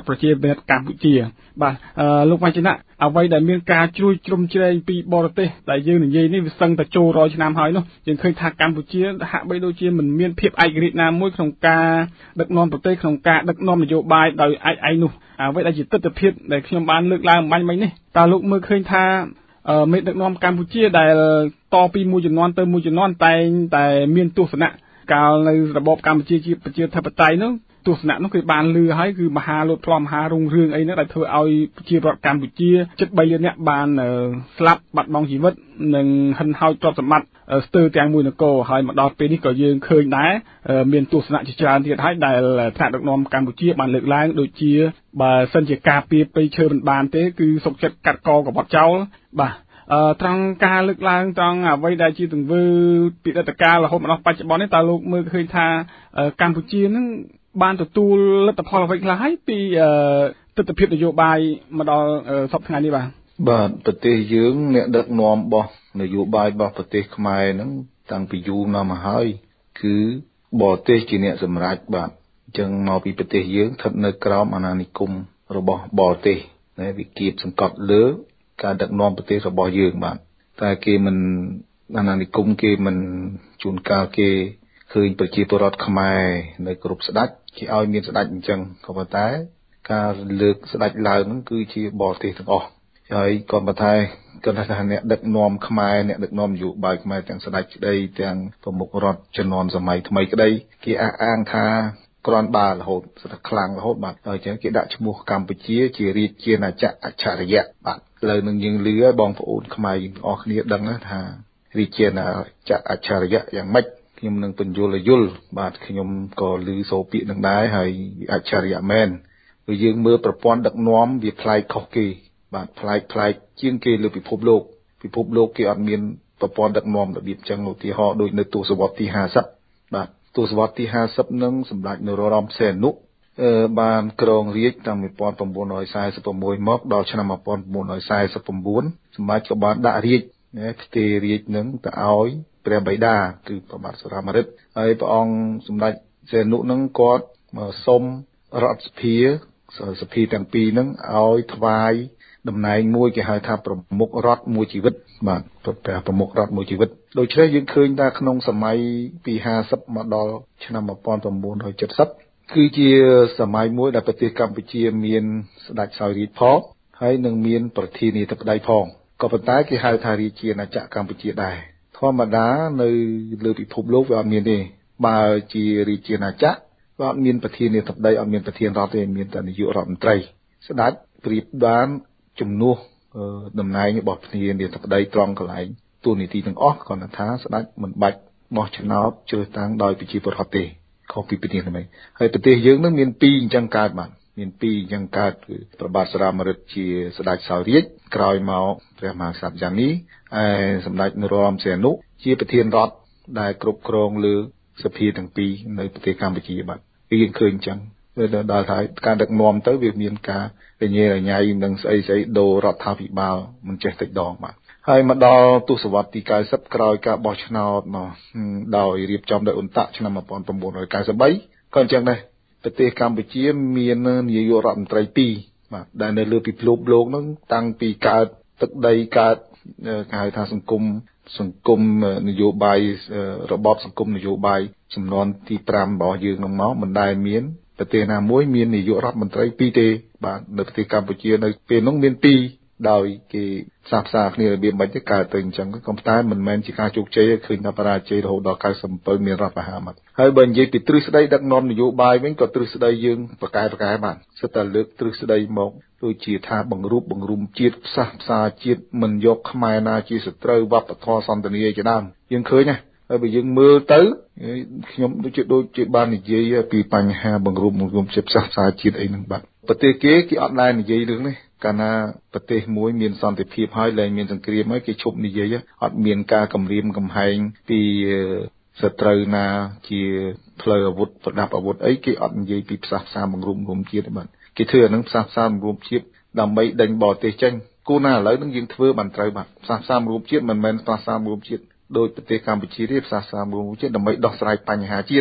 បញ្ញត្តិកម្ពុជាបាទលោកវ៉ាជណៈអ្វីដែលមានការជ្រួយជ្រុំជ្រែងពីបរទេសដែលយើងនិយាយនេះវាសឹងតែចូលរយឆ្នាំហើយនោះយើងឃើញថាកម្ពុជាហាក់បីដូចជាមិនមានភាពឯករាជ្យណាមួយក្នុងការដឹកនាំប្រទេសក្នុងការដឹកនាំនយោបាយដោយឯកឯងនោះអ្វីដែលជាទស្សនវិជ្ជាដែលខ្ញុំបានលើកឡើងបាញ់មិញនេះតើលោកមើលឃើញថាមេដឹកនាំកម្ពុជាដែលតពីមួយជំនាន់ទៅមួយជំនាន់តែងតែមានទស្សនៈកាលនៅរបបកម្ពុជាជាប្រជាធិបតេយ្យនោះទស្សនៈនោះគឺបានលឺហើយគឺមហាលោតផ្លំមហារុងរឿងអីនោះដែលធ្វើឲ្យប្រជាពលរដ្ឋកម្ពុជាជិតបីលាននាក់បានស្លាប់បាត់បង់ជីវិតនិងហិនហោចទ្រព្យសម្បត្តិស្ទើរទាំងមួយនគរហើយមកដល់ពេលនេះក៏យើងឃើញដែរមានទស្សនៈជាច្រើនទៀតហើយដែលថ្នាក់ដឹកនាំកម្ពុជាបានលើកឡើងដូចជាបើសិនជាការពៀបទៅឈើមិនបានទេគឺសុកចិត្តកាត់កកបត់ចោលបាទអឺត្រង់ការលើកឡើងត្រង់អ្វីដែលជាទង្វើពីអតីតកាលរហូតមកដល់បច្ចុប្បន្ននេះតើលោកមើលឃើញថាកម្ពុជានឹងបានទទួលលទ្ធផលអ្វីខ្លះហើយពីទស្សនវិជ្ជានយោបាយមកដល់សប្តាហ៍ថ្ងៃនេះបាទបាទប្រទេសយើងអ្នកដឹកនាំរបស់នយោបាយរបស់ប្រទេសខ្មែរហ្នឹងតាំងពីយូរណាស់មកហើយគឺបរទេសជាអ្នកសម្រេចបាទអញ្ចឹងមកពីប្រទេសយើងស្ថិតនៅក្រោមអាណានិគមរបស់បរទេសតែវាគៀបសង្កត់លើការដឹកនាំប្រទេសរបស់យើងបាទតែគេមិនអាណានិគមគេមិនជួនកាលគេឃើញប្រជាពលរដ្ឋខ្មែរនៅគ្រប់ស្ដេចគេឲ្យមានស្ដេចអញ្ចឹងក៏ប៉ុន្តែការលើកស្ដេចឡើងហ្នឹងគឺជាបរទេសទាំងអស់ហើយក៏ប៉ុន្តែគាត់ថាអ្នកដឹកនាំខ្មែរអ្នកដឹកនាំនយោបាយខ្មែរទាំងស្ដេចក្តីទាំងប្រមុខរដ្ឋជំនាន់សម័យថ្មីក្តីគេអះអាងថាក្រាន់បើរហូតស្ទើរខ្លាំងរហូតបាទហើយអញ្ចឹងគេដាក់ឈ្មោះកម្ពុជាជារាជាណាចក្រអច្ឆរិយៈបាទឥឡូវនឹងយើងលឺហើយបងប្អូនខ្មែរយើងទាំងអស់គ្នាដឹងថារាជាណាចក្រអច្ឆរិយៈយ៉ាងម៉េចខ្ញុំនឹងបញ្យល់ឲ្យយល់បាទខ្ញុំក៏ឮសូរពាក្យនឹងដែរហើយអច្ឆរិយៈមែនព្រោះយើងមើលប្រព័ន្ធដឹកនាំវាប្លែកខុសគេបាទប្លែកប្លែកជាងគេលើពិភពលោកពិភពលោកគេអត់មានប្រព័ន្ធដឹកនាំរបៀបចឹងឧទាហរណ៍ដូចនៅទសវត្សរ៍ទីห้าสิบបាទទសវត្សរ៍ទីห้าสิบនឹងសម្ដេចនរោត្តមសីហនុអឺបានគ្រងរាជ្យតាំងពីnineteen forty-sixមកដល់ឆ្នាំnineteen forty-nineសម្ដេចក៏បានដាក់រាជ្យណាផ្ទេររាជ្យនឹងទៅឲ្យព្រះបិតាគឺព្រះបាទសុរាម្រិតហើយព្រះអង្គសម្ដេចសីហនុនឹងគាត់សុំរដ្ឋសភាសភាទាំងពីរនឹងឲ្យថ្វាយតំណែងមួយគេហៅថាប្រមុខរដ្ឋមួយជីវិតបាទព្រះប្រមុខរដ្ឋមួយជីវិតដូច្នេះយើងឃើញថាក្នុងសម័យពីห้าสิบមកដល់ឆ្នាំnineteen seventyគឺជាសម័យមួយដែលប្រទេសកម្ពុជាមានស្ដេចសោយរាជ្យផងហើយនឹងមានប្រធានាធិបតីផងក៏ប៉ុន្តែគេហៅថារាជាណាចក្រកម្ពុជាដែរធម្មតានៅលើពិភពលោកវាអត់មានទេបើជារាជាណាចក្រវាអត់មានប្រធានាធិបតីអត់មានប្រធានរដ្ឋទេមានតែនាយករដ្ឋមន្ត្រីស្ដេចប្រៀបបានជំនួសតំណែងរបស់ប្រធានាធិបតីត្រង់កន្លែងទូនីតិទាំងអស់គ្រាន់តែថាស្ដេចមិនបាច់បោះឆ្នោតជ្រើសតាំងដោយប្រជាពលរដ្ឋទេខុសពីប្រទេសហ្នឹងហើយប្រទេសយើងនឹងមានពីរអញ្ចឹងកើតបាទមានពីរអញ្ចឹងកើតគឺព្រះបាទសុរាម្រិតជាស្ដេចសោយរាជ្យក្រោយមកព្រះមហាក្សត្រយ៉ាងនេះហើយសម្ដេចនរោត្តមសីហនុជាប្រធានរដ្ឋដែលគ្រប់គ្រងលើសភាទាំងពីរនៅប្រទេសកម្ពុជាបាទយើងឃើញអញ្ចឹងដល់ថាការដឹកនាំទៅវាមានការរញ៉េរញ៉ៃនឹងស្អីស្អីដូររដ្ឋាភិបាលមិនចេះតិចដងបាទហើយមកដល់ទសវត្សរ៍ទី九十ក្រោយការបោះឆ្នោតមកដោយរៀបចំដោយអ៊ុនតាក់ឆ្នាំnineteen ninety-threeក៏អញ្ចឹងដែរប្រទេសកម្ពុជាមាននាយករដ្ឋមន្ត្រីពីរបាទដែលនៅលើពិភពលោកហ្នឹងតាំងពីកើតទឹកដីកើតគេហៅថាសង្គមសង្គមនយោបាយរបបសង្គមនយោបាយចំនួនទីfiveរបស់យើងហ្នឹងមកមិនដែលមានប្រទេសណាមួយមាននាយករដ្ឋមន្ត្រីពីរទេបាទនៅប្រទេសកម្ពុជានៅពេលហ្នឹងមានពីរដោយគេផ្សះផ្សាគ្នារបៀបមិនទេកើតទៅអញ្ចឹងក៏ប៉ុន្តែមិនមែនជាការជោគជ័យទេឃើញថាបរាជ័យរហូតដល់ninety-sevenមានរដ្ឋប្រហារមកហើយបើនិយាយពីទ្រឹស្ដីដឹកនាំនយោបាយវិញក៏ទ្រឹស្ដីយើងប្រកែប្រកែបាទសិតតែលើកទ្រឹស្ដីមកដូចជាថាបង្រួបបង្រួមជាតិផ្សះផ្សាជាតិមិនយកខ្មែរណាជាសត្រូវវប្បធម៌សន្តានាជាដើមយើងឃើញណាហើយបើយើងមើលទៅខ្ញុំដូចជាដូចជាបាននិយាយពីបញ្ហាបង្រួបបង្រួមជាតិផ្សះផ្សាជាតិអីហ្នឹងបាទប្រទេសគេគេអត់ដែរនិយាយរឿងនេះកាលណាប្រទេសមួយមានសន្តិភាពហើយលែងមានសង្គ្រាមហើយគេឈប់និយាយអត់មានការគំរាមកំហែងពីសត្រូវណាជាផ្លូវអាវុធប្រដាប់អាវុធអីគេអត់និយាយពីផ្សះផ្សាបង្រួមរួមជាតិទេបាទគេធ្វើអានឹងផ្សះផ្សាបង្រួមជាតិដើម្បីដេញបរទេសចេញគូណាឥឡូវនឹងយើងធ្វើបានត្រូវបាទផ្សះផ្សាបង្រួមជាតិមិនមែនផ្សះផ្សាបង្រួមជាតិដោយប្រទេសកម្ពុជាទេផ្សះផ្សាបង្រួមជាតិដើម្បីដោះស្រាយបញ្ហាជាតិ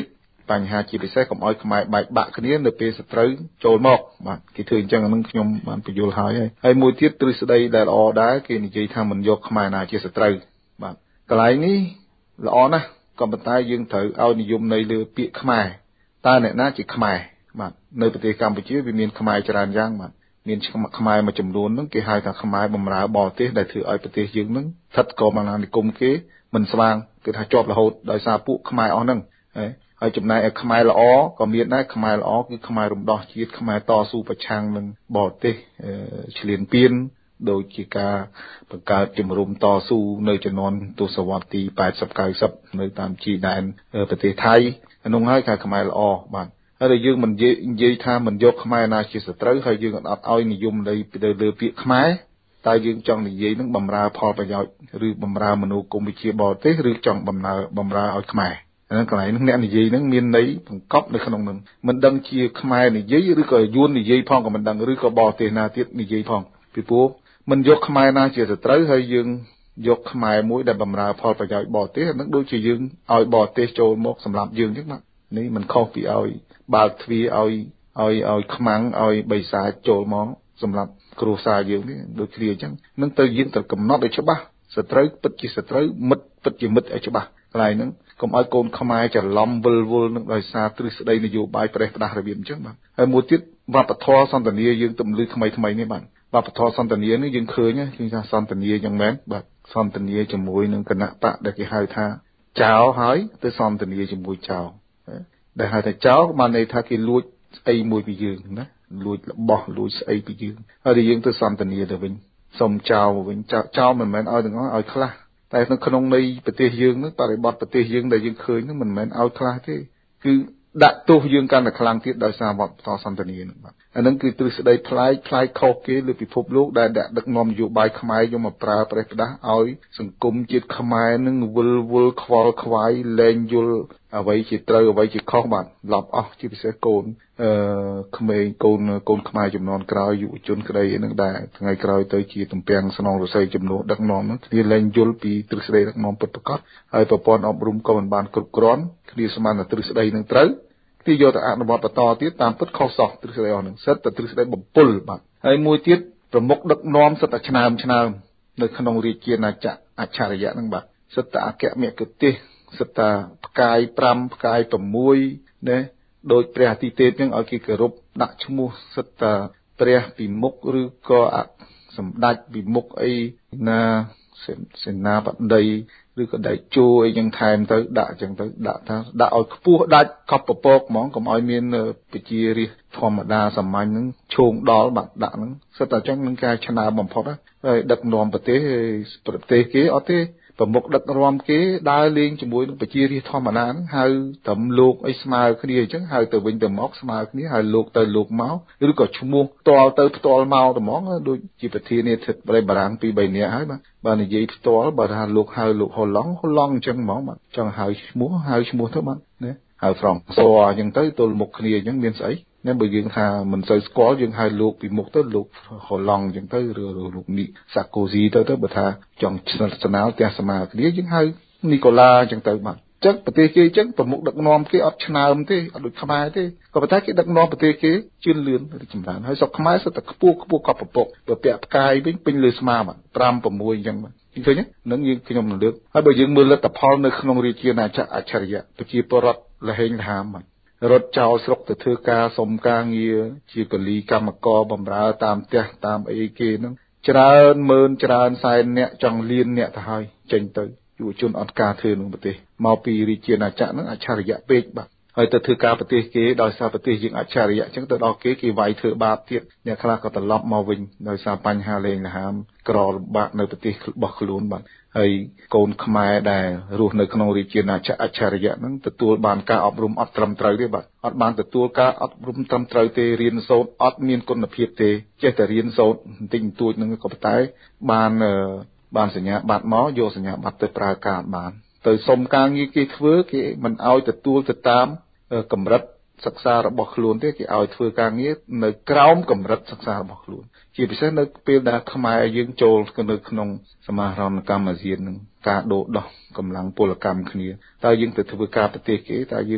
បញ្ហាជាពិសេសកុំឲ្យខ្មែរបែកបាក់គ្នានៅពេលសត្រូវចូលមកបាទគេធ្វើអញ្ចឹងហ្នឹងខ្ញុំបានបញ្យល់ហើយហើយហើយមួយទៀតទ្រឹស្ដីដែលល្អដែរគេនិយាយថាមិនយកខ្មែរណាជាសត្រូវបាទកន្លែងនេះល្អណាស់ក៏ប៉ុន្តែយើងត្រូវឲ្យនិយមន័យលើពាក្យខ្មែរតើអ្នកណាជាខ្មែរបាទនៅប្រទេសកម្ពុជាវាមានខ្មែរច្រើនយ៉ាងបាទមានខ្មែរមួយចំនួនហ្នឹងគេហៅថាខ្មែរបម្រើបរទេសដែលធ្វើឲ្យប្រទេសយើងហ្នឹងស្ថិតក្រោមអាណានិគមគេមិនស្វាងគឺថាជាប់រហូតដោយសារពួកខ្មែរអស់ហ្នឹងហើយចំណែកឯខ្មែរល្អក៏មានដែរខ្មែរល្អគឺខ្មែររំដោះជាតិខ្មែរតស៊ូប្រឆាំងនឹងបរទេសឈ្លានពានដូចជាការបង្កើតជំរំតស៊ូនៅជំនាន់ទសវត្សរ៍ទីแปดสิบ เก้าสิบនៅតាមជីដែនប្រទេសថៃនោះហើយគេខ្មែរល្អបាទហើយយើងមិននិយាយថាមិនយកខ្មែរណាជាសត្រូវហើយយើងអត់ឲ្យនិយមលើលើពាក្យខ្មែរតែយើងចង់និយាយនឹងបំរើផលប្រយោជន៍ឬបំរើមនោគមវិជ្ជាបរទេសឬចង់បំរើបំរើឲ្យខ្មែរហ្នឹងកន្លែងហ្នឹងអ្នកនិយាយហ្នឹងមានន័យបង្កប់នៅក្នុងហ្នឹងមិនដឹងជាខ្មែរនិយាយឬក៏យួននិយាយផងក៏មិនដឹងឬក៏បរទេសណាទៀតនិយាយផងពីព្រោះមិនយកខ្មែរណាជាសត្រូវហើយយើងយកខ្មែរមួយដែលបំរើផលប្រយោជន៍បរទេសហ្នឹងដូចជាយើងឲ្យបរទេសចូលមកសម្រាប់យើងអញ្ចឹងបាទនេះមិនខុសពីឲ្យបើកទ្វារឲ្យឲ្យឲ្យខ្មាំងឲ្យបិសាចចូលមកសម្រាប់គ្រួសារយើងនេះដូចគ្នាអញ្ចឹងនឹងទៅយើងត្រូវកំណត់ឲ្យច្បាស់សត្រូវពិតជាសត្រូវមិត្តពិតជាមិត្តឲ្យច្បាស់កន្លែងហ្នឹងកុំឲ្យកូនខ្មែរច្រឡំវិលវល់នឹងដោយសារទ្រឹស្ដីនយោបាយប្រេះផ្ដាស់របៀបអញ្ចឹងបាទហើយមួយទៀតវប្បធម៌សន្តានាយើងទំលឺថ្មីថ្មីនេះបាទវប្បធម៌សន្តានានេះយើងឃើញគឺថាសន្តានាយ៉ាងមែនបាទសន្តានាជាមួយនឹងគណៈបកដែលគេហៅថាចៅហើយទៅសន្តានាជាមួយចៅដែលហៅថាចៅបានន័យថាគេលួចស្អីមួយពីយើងណាលួចរបស់លួចស្អីពីយើងហើយយើងទៅសន្តានាទៅវិញសុំចៅវិញចៅមិនមែនឲ្យទាំងអស់ឲ្យខ្លះតែនៅក្នុងនៃប្រទេសយើងហ្នឹងបរិបទប្រទេសយើងដែលយើងឃើញហ្នឹងមិនមែនឲ្យខ្លះទេគឺដាក់ទោសយើងកាន់តែខ្លាំងទៀតដោយសារវប្បធម៌សន្តានាហ្នឹងបាទអាហ្នឹងគឺទ្រឹស្ដីប្លែកប្លែកខុសគេលើពិភពលោកដែលដឹកនាំនយោបាយខ្មែរយកមកប្រើប្រេះផ្ដាស់ឲ្យសង្គមជាតិខ្មែរនឹងវិលវល់ខ្វល់ខ្វាយលែងយល់អ្វីជាត្រូវអ្វីជាខុសបាទឡប់អស់ជាពិសេសកូនអឺក្មេងកូនកូនខ្មែរចំនួនក្រោយយុវជនក្តីហ្នឹងដែរថ្ងៃក្រោយទៅជាទំពាំងស្នងរស័យចំនួនដឹកនាំហ្នឹងគ្នាលែងយល់ពីទ្រឹស្ដីដឹកនាំពិតប្រាកដហើយប្រព័ន្ធអប់រំក៏មិនបានគ្រប់គ្រាន់គ្នាស្មានតែទ្រឹស្ដីហ្នឹងត្រូវទីយកទៅអនុវត្តបន្តទៀតតាមពិតខុសសោះទ្រឹស្ដីអស់ហ្នឹងសិតតែទ្រឹស្ដីបំពុលបាទហើយមួយទៀតប្រមុខដឹកនាំសិតតែឆ្នើមឆ្នើមនៅក្នុងរាជាណាចក្រអច្ឆរិយៈហ្នឹងបាទសិតតែអគ្គមគ្គទេសសិតតែផ្កាយប្រាំផ្កាយប្រាំមួយណាដោយព្រះអាទិទេពអញ្ចឹងឲ្យគេគោរពដាក់ឈ្មោះសិតតែព្រះពិមុខឬក៏សម្ដេចពិមុខអីណាសេនាបតីឬក៏ដៃជោអីចឹងថែមទៅដាក់ចឹងទៅដាក់ថាដាក់ឲ្យខ្ពស់ដាច់កប់ពពកហ្មងកុំឲ្យមានពជារាជធម្មតាសាមញ្ញហ្នឹងឈោងដល់បាត់ដាក់ហ្នឹងសិតតែចឹងនឹងការឆ្នើមបំផុតហើយដឹកនាំប្រទេសប្រទេសគេអត់ទេប្រមុខដឹកនាំគេដើរលេងជាមួយនឹងប្រជារាស្ត្រធម្មតាហ្នឹងហៅត្រឹមលោកអីស្មើគ្នាអញ្ចឹងហៅទៅវិញទៅមកស្មើគ្នាហៅលោកទៅលោកមកឬក៏ឈ្មោះផ្ទាល់ទៅផ្ទាល់មកតែហ្មងដូចជាប្រធានាធិបតីបារាំងពីរបីនាក់ហើយបាទបើនិយាយផ្ទាល់បើថាលោកហៅលោកហូឡង់ហូឡង់អញ្ចឹងហ្មងបាទចង់ហៅឈ្មោះហៅឈ្មោះទៅបាទណាហៅហ្វ្រង់សអញ្ចឹងទៅទល់មុខគ្នាអញ្ចឹងមានស្អីណាបើយើងថាមិនសូវស្គាល់យើងហៅលោកពីមុខទៅលោកហូឡង់អញ្ចឹងទៅឬលោកនីសាកូស៊ីទៅទៅបើថាចង់ស្និទ្ធស្នាលផ្ទះស្មារគ្នាយើងហៅនីកូឡាអញ្ចឹងទៅបាទចឹងប្រទេសគេអញ្ចឹងប្រមុខដឹកនាំគេអត់ឆ្នើមទេអត់ដូចខ្មែរទេក៏ប៉ុន្តែគេដឹកនាំប្រទេសគេជឿនលឿនរីកចម្រើនហើយស្រុកខ្មែរសិតតែខ្ពស់ខ្ពស់កប់ពពកបើពាក់ផ្កាយវិញពេញលើស្មាបាទប្រាំប្រាំមួយអញ្ចឹងបាទឃើញទេនឹងយើងខ្ញុំនឹងលើកហើយបើយើងមើលលទ្ធផលនៅក្នុងរាជាណាចក្រអច្ឆរិយៈប្រជាពលរដ្ឋលហេងលហាមបាទរត់ចោលស្រុកទៅធ្វើការសុំការងារជាពលីកម្មករបម្រើតាមផ្ទះតាមអីគេហ្នឹងច្រើនម៉ឺនច្រើនសែនអ្នកចង់លៀនអ្នកទៅហើយចេញទៅយុវជនអត់ការធ្វើក្នុងប្រទេសមកពីរាជាណាចក្រហ្នឹងអច្ឆរិយៈពេកបាទហើយទៅធ្វើការប្រទេសគេដោយសារប្រទេសយើងអច្ឆរិយៈអញ្ចឹងទៅដល់គេគេវាយធ្វើបាបទៀតអ្នកខ្លះក៏ត្រឡប់មកវិញដោយសារបញ្ហាលេងលហាមក្រលំបាកនៅប្រទេសរបស់ខ្លួនបាទហើយកូនខ្មែរដែលរស់នៅក្នុងរាជាណាចក្រអច្ឆរិយៈហ្នឹងទទួលបានការអប់រំអត់ត្រឹមត្រូវទេបាទអត់បានទទួលការអប់រំត្រឹមត្រូវទេរៀនសូត្រអត់មានគុណភាពទេចេះតែរៀនសូត្របន្តិចបន្តួចហ្នឹងក៏ប៉ុន្តែបានបានសញ្ញាបត្រមកយកសញ្ញាបត្រទៅប្រើការបានទៅសុំការងារគេធ្វើគេមិនឲ្យទទួលទៅតាមកម្រិតសិក្សារបស់ខ្លួនទេគេឲ្យធ្វើការងារនៅក្រោមកម្រិតសិក្សារបស់ខ្លួនជាពិសេសនៅពេលដែលខ្មែរយើងចូលនៅក្នុងសមាហរណកម្មអាស៊ាននឹងការដូរដោះកម្លាំងពលកម្មគ្នាតើយើងទៅធ្វើការប្រទេសគេតើយើង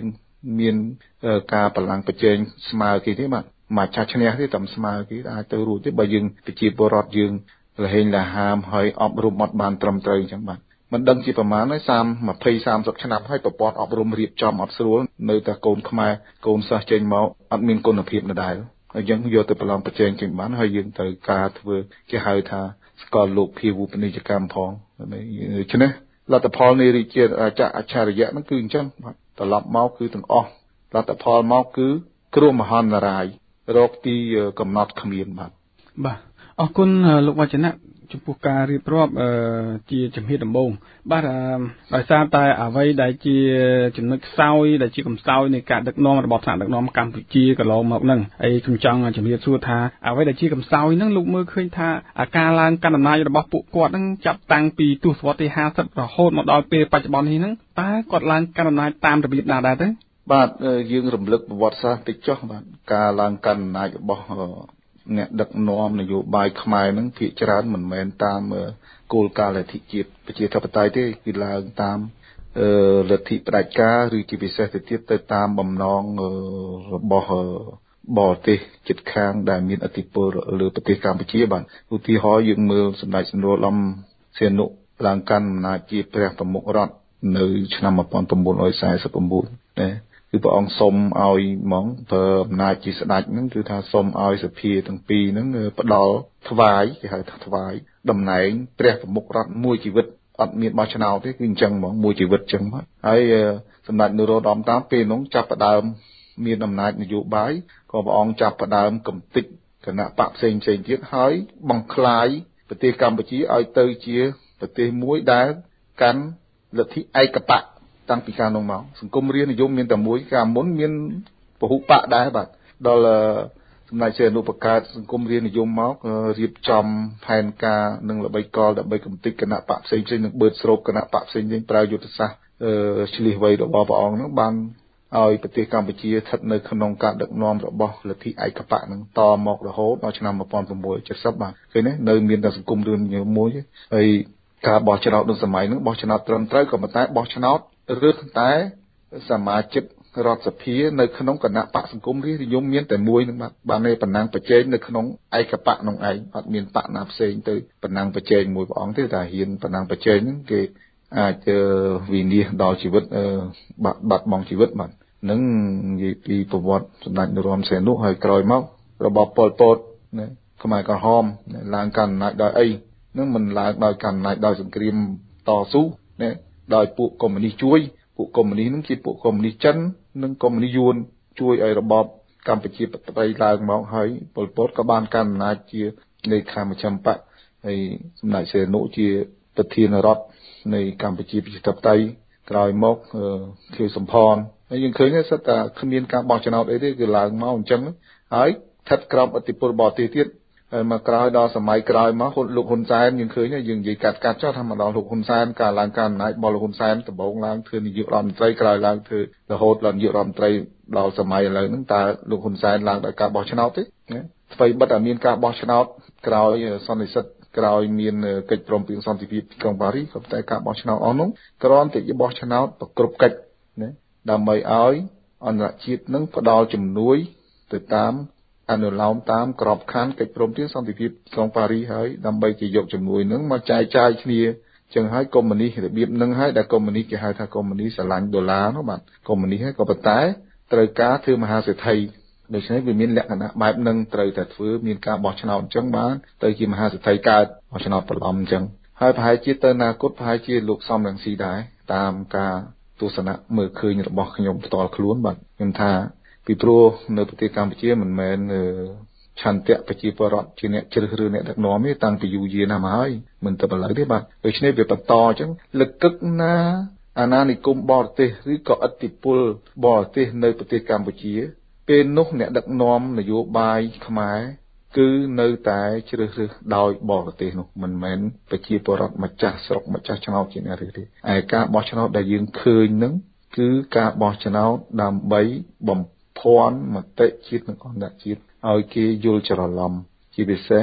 មានការប្រឡងប្រជែងស្មើគេទេបាទមកចាស់ឈ្នះទេតែស្មើគេអាចទៅរួចទេបើយើងប្រជាពលរដ្ឋយើងលហេងលហាមហើយអប់រំអត់បានត្រឹមត្រូវអញ្ចឹងបាទមិនដឹងជាប្រមាណហើយសាម20 30ឆ្នាំហើយប្រព័ន្ធអប់រំរៀបចំអត់ស្រួលនៅតែកូនខ្មែរកូនសិស្សចេញមកអត់មានគុណភាពដដែលហើយយើងយកទៅប្រឡងប្រជែងចេញបានហើយយើងទៅការធ្វើគេហៅថាស្កលលោកភាវូបនីយកម្មផងដូច្នេះលទ្ធផលនៃរាជាអច្ឆរិយៈហ្នឹងគឺអញ្ចឹងបាទត្រឡប់មកគឺទាំងអស់លទ្ធផលមកគឺគ្រោះមហន្តរាយរកទីកំណត់គ្មានបាទបាទអរគុណលោកវចនៈចំពោះការរៀបរាប់ជាជំហានដំបូងបាទដោយសារតែអ្វីដែលជាចំណុចខ្សោយដែលជាកំសោយនៃការដឹកនាំរបស់ថ្នាក់ដឹកនាំកម្ពុជាកន្លងមកហ្នឹងហើយខ្ញុំចង់ជំរាបសួរថាអ្វីដែលជាកំសោយហ្នឹងលោកមើលឃើញថាការឡើងកាន់អំណាចរបស់ពួកគាត់ហ្នឹងចាប់តាំងពីទសវត្សរ៍ទីห้าสิบរហូតមកដល់ពេលបច្ចុប្បន្ននេះហ្នឹងតើគាត់ឡើងកាន់អំណាចតាមរបៀបណាដែរទៅបាទយើងរំលឹកប្រវត្តិសាស្ត្រតិចចុះបាទការឡើងកាន់អំណាចរបស់អ្នកដឹកនាំនយោបាយខ្មែរហ្នឹងភាគច្រើនមិនមែនតាមគោលការណ៍លទ្ធិជាតិប្រជាធិបតេយ្យទេគឺឡើងតាមលទ្ធិផ្ដាច់ការឬជាពិសេសទៅទៀតទៅតាមបំណងរបស់បរទេសជិតខាងដែលមានឥទ្ធិពលលើប្រទេសកម្ពុជាបាទឧទាហរណ៍យើងមើលសម្ដេចសណ្ដុលអំសីហនុឡើងកាន់អំណាចជាព្រះប្រមុខរដ្ឋនៅឆ្នាំnineteen forty-nineណាគឺព្រះអង្គសុំឲ្យហ្មងប្រើអំណាចជាស្ដេចហ្នឹងគឺថាសុំឲ្យសភាទាំងពីរហ្នឹងផ្ដល់ថ្វាយគេហៅថាថ្វាយតំណែងព្រះប្រមុខរដ្ឋមួយជីវិតអត់មានបោះឆ្នោតទេគឺអញ្ចឹងហ្មងមួយជីវិតអញ្ចឹងបាទហើយសម្ដេចនរោត្តមតាមពេលហ្នឹងចាប់ផ្ដើមមានអំណាចនយោបាយក៏ព្រះអង្គចាប់ផ្ដើមកំទេចគណៈបកផ្សេងផ្សេងទៀតហើយបង្ក្លាយប្រទេសកម្ពុជាឲ្យទៅជាប្រទេសមួយដែលកាន់លទ្ធិឯកបកតាំងពីកាលនោះមកសង្គមរាស្ត្រនិយមមានតែមួយកាលមុនមានពហុបកដែរបាទដល់សម្ដេចសីហនុបង្កើតសង្គមរាស្ត្រនិយមមករៀបចំផែនការនិងល្បិចកលដើម្បីកំទេចគណៈបកផ្សេងផ្សេងនិងបឺតស្រូបគណៈបកផ្សេងផ្សេងប្រើយុទ្ធសាស្ត្រឆ្លៀសវៃរបស់ព្រះអង្គហ្នឹងបានឲ្យប្រទេសកម្ពុជាស្ថិតនៅក្នុងការដឹកនាំរបស់លទ្ធិឯកបកហ្នឹងតមករហូតដល់ឆ្នាំnineteen seventyបាទឃើញទេនៅមានតែសង្គមរាស្ត្រនិយមមួយហើយការបោះឆ្នោតនៅសម័យហ្នឹងបោះឆ្នោតត្រឹមត្រូវក៏ប៉ុន្តែបោះឆ្នោតរើសតែសមាជិករដ្ឋសភានៅក្នុងគណៈបកសង្គមរាស្ត្រនិយមមានតែមួយនឹងបាទបានឯប៉ុណ្ណឹងប្រជែងនៅក្នុងឯកបកនោះឯងអត់មានបកណាផ្សេងទៅប៉ុណ្ណឹងប្រជែងមួយព្រះអង្គទេតែហ៊ានប៉ុណ្ណឹងប្រជែងហ្នឹងគេអាចវិនិច្ឆ័យដល់ជីវិតបាត់បាត់បង់ជីវិតបាទនឹងនិយាយពីប្រវត្តិសម្ដេចនរោត្តមសីហនុហើយក្រោយមករបបប៉ុលពតណាខ្មែរក្រហមឡើងកាន់អំណាចដោយអីនឹងមិនឡើងដោយកាន់អំណាចដោយសង្គ្រាមតស៊ូណាដោយពួកកុម្មុយនីសជួយពួកកុម្មុយនីសនឹងជាពួកកុម្មុយនីសចិននិងកុម្មុយនីសយួនជួយឲ្យរបបកម្ពុជាបដិឡើងមកហើយប៉ុលពតក៏បានកាន់អំណាចជាលេខាមជ្ឈិមបកហើយសម្ដេចសីហនុជាប្រធានរដ្ឋនៃកម្ពុជាប្រជាធិបតេយ្យក្រោយមកខៀវសំផនហើយយើងឃើញថាសិតតែគ្មានការបោះឆ្នោតអីទេគឺឡើងមកអញ្ចឹងហើយស្ថិតក្រោមឥទ្ធិពលបរទេសទៀតហើយមកក្រោយដល់សម័យក្រោយមកលោកហ៊ុនសែនយើងឃើញយើងនិយាយកាត់កាត់ចោះថាមកដល់លោកហ៊ុនសែនការឡើងកាន់អំណាចរបស់លោកហ៊ុនសែនដំបូងឡើងធ្វើនាយករដ្ឋមន្ត្រីក្រោយឡើងធ្វើរហូតដល់នាយករដ្ឋមន្ត្រីដល់សម័យឥឡូវហ្នឹងតើលោកហ៊ុនសែនឡើងដោយការបោះឆ្នោតទេស្វ័យបិទតែមានការបោះឆ្នោតក្រោយសន្និសីទក្រោយមានកិច្ចព្រមព្រៀងសន្តិភាពទីក្រុងប៉ារីសក៏តែការបោះឆ្នោតអស់នោះគ្រាន់តែជាបោះឆ្នោតប្រគ្រប់កិច្ចណាដើម្បីឲ្យអន្តរជាតិនឹងផ្ដល់ជំនួយទៅតាមអនុលោមតាមក្របខ័ណ្ឌកិច្ចព្រមព្រៀងសន្តិភាពក្រុងប៉ារីសហើយដើម្បីជាយកជំនួយនឹងមកចែកចាយគ្នាចឹងហើយកុម្មុយនីសរបៀបនឹងហើយដែលកុម្មុយនីសគេហៅថាកុម្មុយនីសស្រឡាញ់ដុល្លារនោះបាទកុម្មុយនីសក៏ប៉ុន្តែត្រូវការធ្វើមហាសេដ្ឋីដូច្នេះវាមានលក្ខណៈបែបនឹងត្រូវតែធ្វើមានការបោះឆ្នោតអញ្ចឹងបានទៅជាមហាសេដ្ឋីកើតបោះឆ្នោតប្រឡំអញ្ចឹងហើយប្រហែលជាទៅអនាគតប្រហែលជាលោកសំរងស៊ីដែរតាមការទស្សនៈមើលឃើញរបស់ខ្ញុំផ្ទាល់ខ្លួនបាទខ្ញុំថាពីព្រោះនៅប្រទេសកម្ពុជាមិនមែនឆន្ទៈប្រជាពលរដ្ឋជាអ្នកជ្រើសរើសអ្នកដឹកនាំទេតាំងពីយូរយារណាស់មកហើយមិនទៅឥឡូវទេបាទដូច្នេះវាបន្តអញ្ចឹងលឹកកឹកណាអាណានិគមបរទេសឬក៏ឥទ្ធិពលបរទេសនៅប្រទេសកម្ពុជាពេលនោះអ្នកដឹកនាំនយោបាយខ្មែរគឺនៅតែជ្រើសរើសដោយបរទេសនោះមិនមែនប្រជាពលរដ្ឋម្ចាស់ស្រុកម្ចាស់ឆ្នោតជាអ្នករើសទេឯការបោះឆ្នោតដែលយើងឃើញហ្នឹងគឺការបោះឆ្នោតដើម្បីបំភាន់មតិជាតិនិងអន្តរជាតិឲ្យគេយល់ច្រឡំជាពិសេស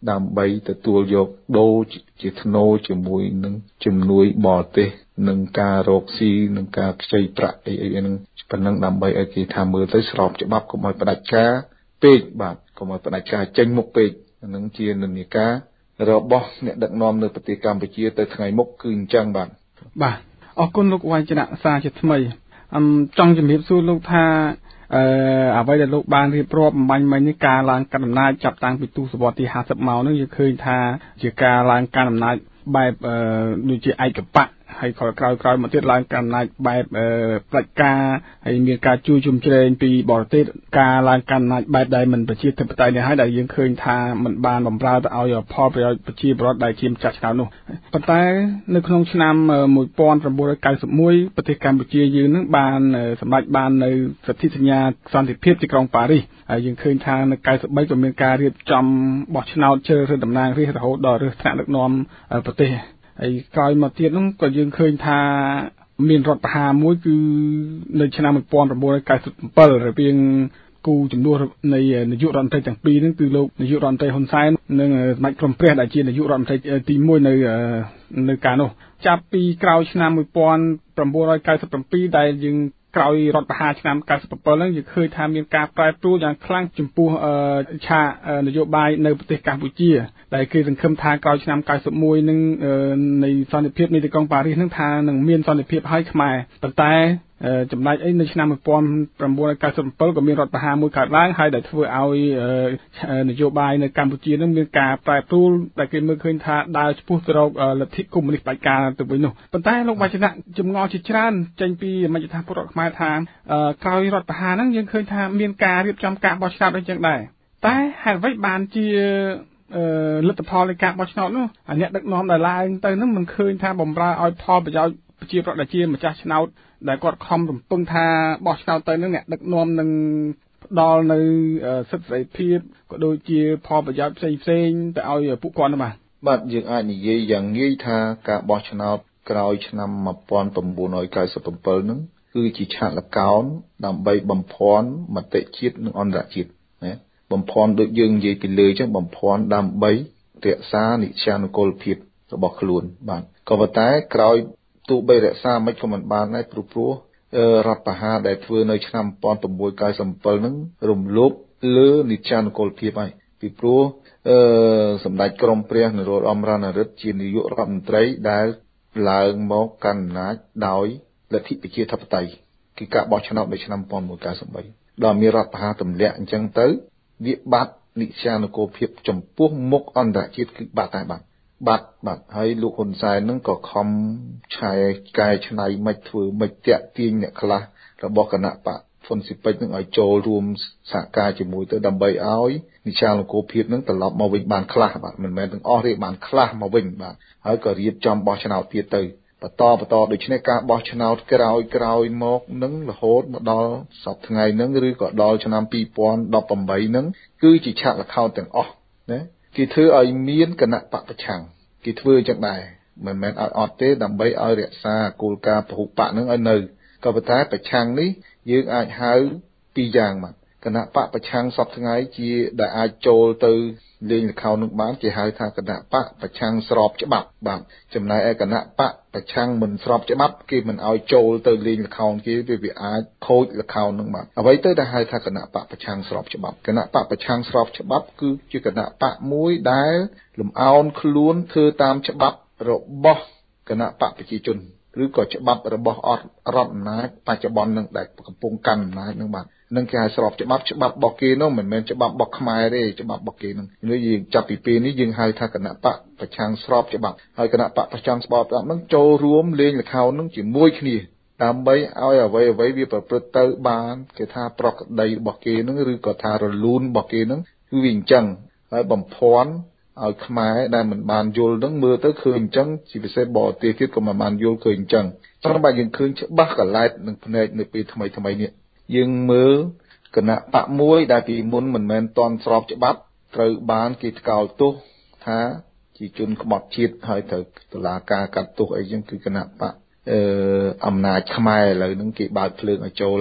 ដើម្បីទទួលយកដូរជាថ្នូរជាមួយនឹងជំនួយបរទេសនឹងការរកស៊ីនឹងការខ្ចីប្រាក់អីអីហ្នឹងប៉ុណ្ណឹងដើម្បីឲ្យគេថាមើលទៅស្របច្បាប់កុំឲ្យផ្ដាច់ការពេកបាទកុំឲ្យផ្ដាច់ការចេញមុខពេកហ្នឹងជានិន្នាការរបស់អ្នកដឹកនាំនៅប្រទេសកម្ពុជាទៅថ្ងៃមុខគឺអញ្ចឹងបាទបាទអរគុណលោកវ៉ៃចនៈសាជាថ្មីអឹមចង់ជំរាបសួរលោកថាអឺអ្វីដែលលោកបានរៀបរាប់អំបញ្ញមិញនេះការឡើងកាន់អំណាចចាប់តាំងពីទសវត្សរ៍ទីห้าสิบមកនោះយើងឃើញថាជាការឡើងកាន់អំណាចបែបអឺដូចជាឯកបកហើយក្រោយក្រោយក្រោយមកទៀតឡើងកាន់អំណាចបែបអឺផ្ដាច់ការហើយមានការជួយជំជ្រែងពីបរទេសការឡើងកាន់អំណាចបែបដែលមិនប្រជាធិបតេយ្យនេះហើយដែលយើងឃើញថាมันបានបំរើទៅឲ្យផលប្រយោជន៍ប្រជាពលរដ្ឋដែលជាម្ចាស់ឆ្នោតនោះប៉ុន្តែនៅក្នុងឆ្នាំnineteen ninety-oneប្រទេសកម្ពុជាយើងនឹងបានសម្រេចបាននៅសន្ធិសញ្ញាសន្តិភាពទីក្រុងប៉ារីសហើយយើងឃើញថានៅninety-threeក៏មានការរៀបចំបោះឆ្នោតជ្រើសរើសតំណាងរាស្ត្ររហូតដល់រើសថ្នាក់ដឹកនាំប្រទេសហើយក្រោយមកទៀតនោះក៏យើងឃើញថាមានរដ្ឋប្រហារមួយគឺនៅឆ្នាំnineteen ninety-sevenរវាងគូជំនួសនៃនាយករដ្ឋមន្ត្រីទាំងពីរហ្នឹងគឺលោកនាយករដ្ឋមន្ត្រីហ៊ុនសែននិងសម្ដេចព្រំព្រះដែលជានាយករដ្ឋមន្ត្រីទីoneនៅនៅកាលនោះចាប់ពីក្រោយឆ្នាំnineteen ninety-sevenដែលយើងក្រោយរដ្ឋប្រហារឆ្នាំninety-sevenហ្នឹងយើងឃើញថាមានការប្រែប្រួលយ៉ាងខ្លាំងចំពោះឆាកនយោបាយនៅប្រទេសកម្ពុជាដែលគេសង្ឃឹមថាក្រោយឆ្នាំninety-oneនឹងនៃសន្តិភាពនៃទីក្រុងប៉ារីសនឹងថានឹងមានសន្តិភាពឲ្យខ្មែរប៉ុន្តែចំណែកអីនៅឆ្នាំnineteen ninety-sevenក៏មានរដ្ឋប្រហារមួយកើតឡើងហើយដែលធ្វើឲ្យនយោបាយនៅកម្ពុជានឹងមានការប្រែប្រួលដែលគេមើលឃើញថាដើរឆ្ពោះទៅរកលទ្ធិកុម្មុយនីសផ្ដាច់ការទៅវិញនោះប៉ុន្តែលោកវ៉ាចនៈចម្ងល់ជាច្រើនចេញពីមជ្ឈដ្ឋានពលរដ្ឋខ្មែរថាក្រោយរដ្ឋប្រហារហ្នឹងយើងឃើញថាមានការរៀបចំការបោះឆ្នោតដូចចឹងដែរតែហេតុអ្វីបានជាលទ្ធផលនៃការបោះឆ្នោតនោះអ្នកដឹកនាំដែលឡើងទៅហ្នឹងមិនឃើញថាបំរើឲ្យផលប្រយោជន៍ប្រជាប្រដ្ឋដែលជាម្ចាស់ឆ្នោតដែលគាត់ខំរំពឹងថាបោះឆ្នោតទៅនឹងអ្នកដឹកនាំនឹងផ្ដល់នៅសិទ្ធិសេរីភាពក៏ដូចជាផលប្រយោជន៍ផ្សេងផ្សេងទៅឲ្យពួកគាត់នោះបាទបាទយើងអាចនិយាយយ៉ាងងាយថាការបោះឆ្នោតក្រោយឆ្នាំnineteen ninety-sevenហ្នឹងគឺជាឆាកល្កោនដើម្បីបំភាន់មតិជាតិនិងអន្តរជាតិណាបំភាន់ដូចយើងនិយាយពីលើអញ្ចឹងបំភាន់ដើម្បីរក្សានិច្ចានុគោលភាពរបស់ខ្លួនបាទក៏ប៉ុន្តែក្រោយទោះបីរក្សាមិនក៏មិនបានដែរព្រោះព្រោះរដ្ឋប្រហារដែលធ្វើនៅឆ្នាំnineteen ninety-sevenហ្នឹងរំលោភលើនិច្ចានុគោលភាពហើយពីព្រោះអឺសម្ដេចក្រមព្រះនរោត្តមរណរដ្ឋជានាយករដ្ឋមន្ត្រីដែលឡើងមកកាន់អំណាចដោយលទ្ធិប្រជាធិបតេយ្យគឺការបោះឆ្នោតនៅឆ្នាំnineteen ninety-threeដល់មានរដ្ឋប្រហារទម្លាក់អញ្ចឹងទៅវាបាត់និច្ចានុគោលភាពចំពោះមុខអន្តរជាតិគឺបាត់តែបាត់បាត់បាត់ហើយលោកហ៊ុនសែននឹងក៏ខំឆែកែច្នៃមិនធ្វើមិនតាក់ទាញអ្នកខ្លះរបស់គណៈបកហ៊ុនស៊ីពេចនឹងឲ្យចូលរួមសហការជាមួយទៅដើម្បីឲ្យនិច្ចានុគោលភាពនឹងត្រឡប់មកវិញបានខ្លះបាទមិនមែនទាំងអស់ទេបានខ្លះមកវិញបាទហើយក៏រៀបចំបោះឆ្នោតទៀតទៅបន្តបន្តដូច្នេះការបោះឆ្នោតក្រោយក្រោយមកនឹងរហូតមកដល់សប្តាហ៍ថ្ងៃហ្នឹងឬក៏ដល់ឆ្នាំtwenty eighteenហ្នឹងគឺជាឆាកល្ខោនទាំងអស់ណាគេធ្វើឲ្យមានគណៈបកប្រឆាំងគេធ្វើអញ្ចឹងដែរមិនមែនឲ្យអត់ទេដើម្បីឲ្យរក្សាគោលការណ៍ពហុបកហ្នឹងឲ្យនៅក៏ប៉ុន្តែប្រឆាំងនេះយើងអាចហៅពីរយ៉ាងមកគណៈបកប្រឆាំងសប្តាហ៍ថ្ងៃជាដែលអាចចូលទៅលេងល្ខោននឹងបានគេហៅថាគណៈបកប្រឆាំងស្របច្បាប់បាទចំណែកឯគណៈបកប្រឆាំងមិនស្របច្បាប់គេមិនឲ្យចូលទៅលេងល្ខោនគេវាវាអាចខូចល្ខោននឹងបាទអ្វីទៅដែលហៅថាគណៈបកប្រឆាំងស្របច្បាប់គណៈបកប្រឆាំងស្របច្បាប់គឺជាគណៈបកមួយដែលលំអោនខ្លួនធ្វើតាមច្បាប់របស់គណៈបកប្រជាជនឬក៏ច្បាប់របស់អត់រដ្ឋអំណាចបច្ចុប្បន្ននឹងដែលកំពុងកាន់អំណាចនឹងបាទនឹងគេឲ្យស្របច្បាប់ច្បាប់របស់គេនោះមិនមែនច្បាប់របស់ខ្មែរទេច្បាប់របស់គេនឹងនេះយើងចាប់ពីពេលនេះយើងហៅថាគណៈបកប្រឆាំងស្របច្បាប់ហើយគណៈបកប្រឆាំងស្របច្បាប់នឹងចូលរួមលេងល្ខោននឹងជាមួយគ្នាដើម្បីឲ្យអ្វីអ្វីវាប្រព្រឹត្តទៅបានគេថាប្រក្រតីរបស់គេនឹងឬក៏ថារលូនរបស់គេនឹងគឺវាអញ្ចឹងហើយបំភាន់ឲ្យខ្មែរដែលមិនបានយល់នឹងមើលទៅឃើញអញ្ចឹងជាពិសេសបរទេសទៀតក៏មិនបានយល់ឃើញអញ្ចឹងត្រឹមតែយើងឃើញច្បាស់កឡែតនឹងភ្នែកនៅពេលថ្មីថ្មីនេះយើងមើលគណៈបកមួយដែលពីមុនមិនមែនតន់ស្របច្បាប់ត្រូវបានគេថ្កោលទោសថាជាជនក្បត់ជាតិហើយត្រូវតុលាការកាត់ទោសអីចឹងគឺគណៈបកអឺអំណាចខ្មែរឥឡូវហ្នឹងគេបើកភ្លើងឲ្យចូលហើយ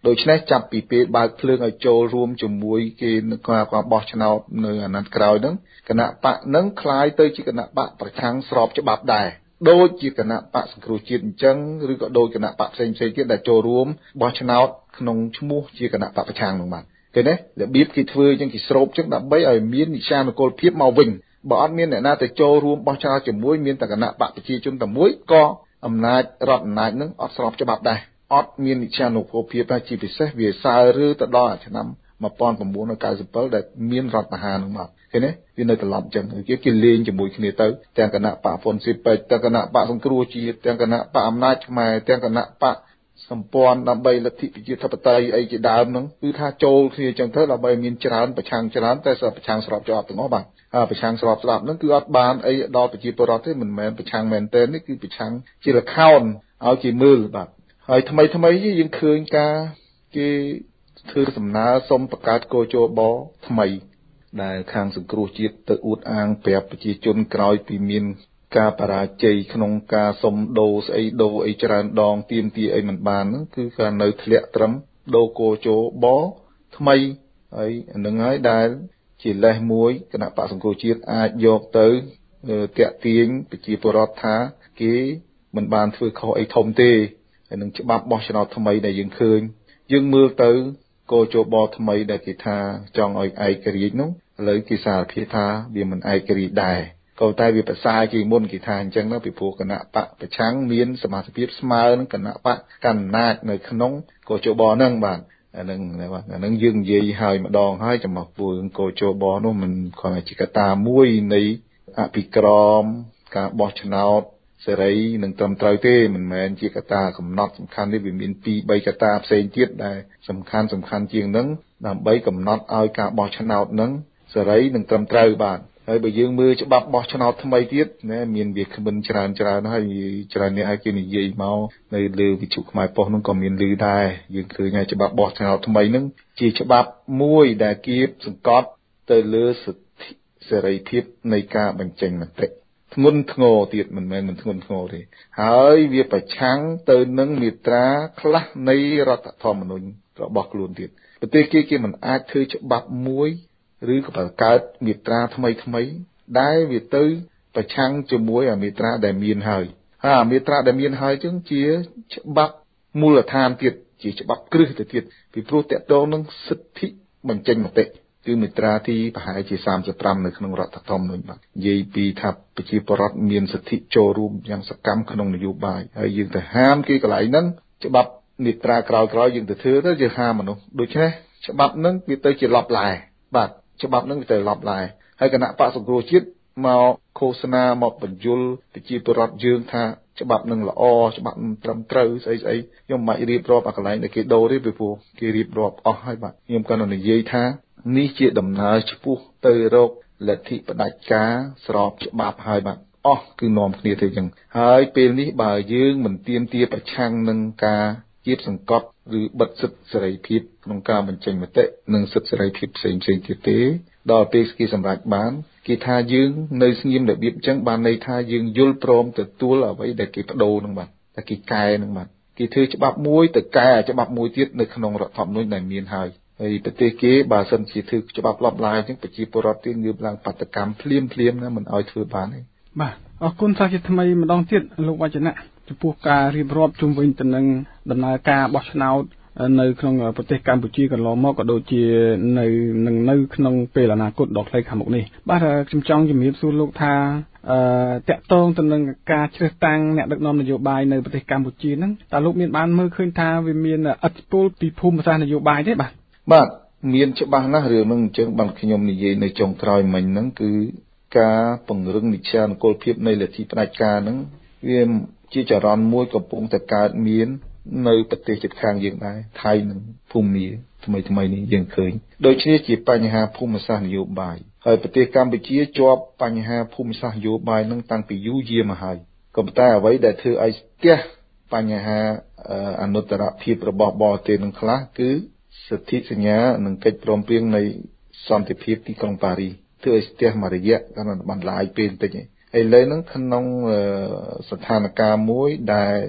ដូច្នេះចាប់ពីពេលបើកភ្លើងឲ្យចូលរួមជាមួយគេនៅការបោះឆ្នោតនៅអាណត្តិក្រោយហ្នឹងគណៈបកហ្នឹងคล้ายទៅជាគណៈបកប្រឆាំងស្របច្បាប់ដែរដូចជាគណៈបកសង្គ្រោះជាតិអញ្ចឹងឬក៏ដូចគណៈបកផ្សេងៗទៀតដែលចូលរួមបោះឆ្នោតក្នុងឈ្មោះជាគណៈបកប្រឆាំងហ្នឹងបាទឃើញទេរបៀបគេធ្វើអញ្ចឹងគេស្រូបអញ្ចឹងដើម្បីឲ្យមាននិច្ចានុគលភាពមកវិញបើអត់មានអ្នកណាទៅចូលរួមបោះឆ្នោតជាមួយមានតែគណៈបកប្រជាជនតែមួយក៏អំណាចរដ្ឋអំណាចហ្នឹងអត់ស្របច្បាប់ដែរអត់មាននិច្ចានុគលភាពជាពិសេសវាសើឬទៅដល់ឆ្នាំnineteen ninety-sevenដែលមានរដ្ឋប្រហារហ្នឹងមកឃើញទេវានៅត្រឡប់អញ្ចឹងគេគេលេងជាមួយគ្នាទៅទាំងគណៈបកហ្វុនស៊ីពេចទាំងគណៈបកសង្គ្រោះជាតិទាំងគណៈបកអំណាចខ្មែរទាំងគណៈបកសម្ព័ន្ធដើម្បីលទ្ធិប្រជាធិបតេយ្យអីជាដើមហ្នឹងគឺថាចូលគ្នាអញ្ចឹងទៅដើម្បីមានច្រើនប្រឆាំងច្រើនតែស្របប្រឆាំងស្របច្បាប់ទាំងអស់បាទហើយប្រឆាំងស្របច្បាប់ហ្នឹងគឺអត់បានអីដល់ប្រជាពលរដ្ឋទេមិនមែនប្រឆាំងមែនទែននេះគឺប្រឆាំងជាលខោនឲ្យគេមើលបាទហើយថ្មីថ្មីយើងឃើញការគេធ្វើសំណើសុំបង្កើតកោជបថ្មីដែលខាងសង្គ្រោះជាតិទៅអួតអាងប្រាប់ប្រជាជនក្រោយពីមានការបរាជ័យក្នុងការសុំដូរស្អីដូរអីច្រើនដងទៀមទាអីមិនបានហ្នឹងគឺការនៅធ្លាក់ត្រឹមដូរកោជបថ្មីហើយហ្នឹងហើយដែលជាលេសមួយគណៈបកសង្គ្រោះជាតិអាចយកទៅតាក់ទាញប្រជាពលរដ្ឋថាគេមិនបានធ្វើខុសអីធំទេហើយនឹងច្បាប់បោះឆ្នោតថ្មីដែលយើងឃើញយើងមើលទៅកោជបថ្មីដែលគេថាចង់ឲ្យឯករាជ្យនោះឥឡូវគេសារភាពថាវាមិនឯករាជ្យដែរក៏តែវាប្រសើរជាងមុនគេថាអញ្ចឹងណាពីព្រោះគណៈបកប្រឆាំងមានសមាជិកភាពស្មើនឹងគណៈបកកណ្ដាលអំណាចនៅក្នុងកោជបហ្នឹងបាទអានឹងបាទអានឹងយើងនិយាយឲ្យម្ដងហើយចំពោះពួកកោជបនោះមិនគ្រាន់តែជាកត្តាមួយនៃអភិក្រមការបោះឆ្នោតសេរីនឹងត្រឹមត្រូវទេមិនមែនជាកត្តាកំណត់សំខាន់ទេវាមានtwo threeកត្តាផ្សេងទៀតដែលសំខាន់សំខាន់ជាងនឹងដើម្បីកំណត់ឲ្យការបោះឆ្នោតនឹងសេរីនឹងត្រឹមត្រូវបាទហើយបើយើងមើលច្បាប់បោះឆ្នោតថ្មីទៀតណាមានវាគ្មិនច្រើនច្រើនហើយច្រើនអ្នកឲ្យគេនិយាយមកនៅលើវិទ្យុខ្មែរប៉ុស្តិ៍នោះក៏មានឮដែរយើងឃើញហើយច្បាប់បោះឆ្នោតថ្មីនឹងជាច្បាប់មួយដែលគៀបសង្កត់ទៅលើសិទ្ធិសេរីភាពនៃការបញ្ចេញមតិធ្ងន់ធ្ងរទៀតមិនមែនមិនធ្ងន់ធ្ងរទេហើយវាប្រឆាំងទៅនឹងមាត្រាខ្លះនៃរដ្ឋធម្មនុញ្ញរបស់ខ្លួនទៀតប្រទេសគេគេមិនអាចធ្វើច្បាប់មួយឬក៏បង្កើតមាត្រាថ្មីថ្មីដែលវាទៅប្រឆាំងជាមួយអាមាត្រាដែលមានហើយហើយអាមាត្រាដែលមានហើយចឹងជាច្បាប់មូលដ្ឋានទៀតជាច្បាប់គ្រឹះទៅទៀតពីព្រោះតកតងនឹងសិទ្ធិបញ្ចេញមតិគឺមាត្រាទីប្រហែលជាthirty-fiveនៅក្នុងរដ្ឋធម្មនុញ្ញបាទនិយាយពីថាប្រជាពលរដ្ឋមានសិទ្ធិចូលរួមយ៉ាងសកម្មក្នុងនយោបាយហើយយើងទៅហាមគេកន្លែងហ្នឹងច្បាប់មាត្រាក្រោយៗយើងទៅធ្វើទៅយើងហាមមនុស្សដូច្នេះច្បាប់ហ្នឹងវាទៅជាឡប់ឡែបាទច្បាប់ហ្នឹងវាទៅឡប់ឡែហើយគណៈបកសង្គ្រោះជាតិមកឃោសនាមកបញ្យលប្រជាពលរដ្ឋយើងថាច្បាប់នឹងល្អច្បាប់ត្រឹមត្រូវស្អីស្អីខ្ញុំមិនបាច់រៀបរាប់អាកន្លែងដែលគេដូរទេពីព្រោះគេរៀបរាប់អស់ហើយបាទខ្ញុំគាត់និយាយថានេះជាដំណើរឆ្ពោះទៅរកលទ្ធិផ្ដាច់ការស្របច្បាប់ហើយបាទអស់គឺនាំគ្នាទៅចឹងហើយពេលនេះបើយើងមិនទាមទារប្រឆាំងនឹងការគៀបសង្កត់ឬបិទសិទ្ធិសេរីភាពក្នុងការបញ្ចេញមតិនិងសិទ្ធិសេរីភាពផ្សេងផ្សេងទៀតទេដល់ពេលគេសម្រេចបានគេថាយើងនៅស្ងៀមរបៀបចឹងបានន័យថាយើងយល់ព្រមទទួលអ្វីដែលគេបដូរនឹងបាទតែគេកែនឹងបាទគេធ្វើច្បាប់មួយទៅកែច្បាប់មួយទៀតនៅក្នុងរដ្ឋធម្មនុញ្ញដែលមានហើយហើយប្រទេសគេបើសិនជាធ្វើច្បាប់ឡប់ឡាយចឹងប្រជាពលរដ្ឋទៀតងើបឡើងបាតកម្មភ្លាមភ្លាមណាមិនឲ្យធ្វើបានទេបាទអរគុណសាជាថ្មីម្ដងទៀតលោកវចនៈចំពោះការរៀបរាប់ជុំវិញទៅនឹងដំណើរការបោះឆ្នោតនៅក្នុងប្រទេសកម្ពុជាកន្លងមកក៏ដូចជានៅនឹងនៅក្នុងពេលអនាគតដ៏ខ្លីខាងមុខនេះបាទខ្ញុំចង់ជំរាបសួរលោកថាអឺតាក់ទងទៅនឹងការជ្រើសតាំងអ្នកដឹកនាំនយោបាយនៅប្រទេសកម្ពុជាហ្នឹងតើលោកមានបានមើលឃើញថាវាមានឥទ្ធិពលពីភូមិសាស្ត្រនយោបាយទេបាទបាទមានច្បាស់ណាស់រឿងហ្នឹងអញ្ចឹងបានខ្ញុំនិយាយនៅចុងក្រោយមិញហ្នឹងគឺការពង្រឹងនិច្ចានុគលភាពនៃលទ្ធិផ្ដាច់ការហ្នឹងវាជាចរន្តមួយកំពុងតែកើតមាននៅប្រទេសជិតខាងយើងដែរថៃនិងភូមាថ្មីថ្មីនេះយើងឃើញដូចគ្នាជាបញ្ហាភូមិសាស្ត្រនយោបាយហើយប្រទេសកម្ពុជាជាប់បញ្ហាភូមិសាស្ត្រនយោបាយនឹងតាំងពីយូរយារមកហើយក៏ប៉ុន្តែអ្វីដែលធ្វើឲ្យស្ទះបញ្ហាអនុត្តរភាពរបស់បរទេសនឹងខ្លះគឺសិទ្ធិសញ្ញានិងកិច្ចព្រមព្រៀងនៃសន្តិភាពទីក្រុងប៉ារីសធ្វើឲ្យស្ទះមួយរយៈកាន់បន្លាយពេលបន្តិចឯឥឡូវហ្នឹងក្នុងស្ថានភាពមួយដែល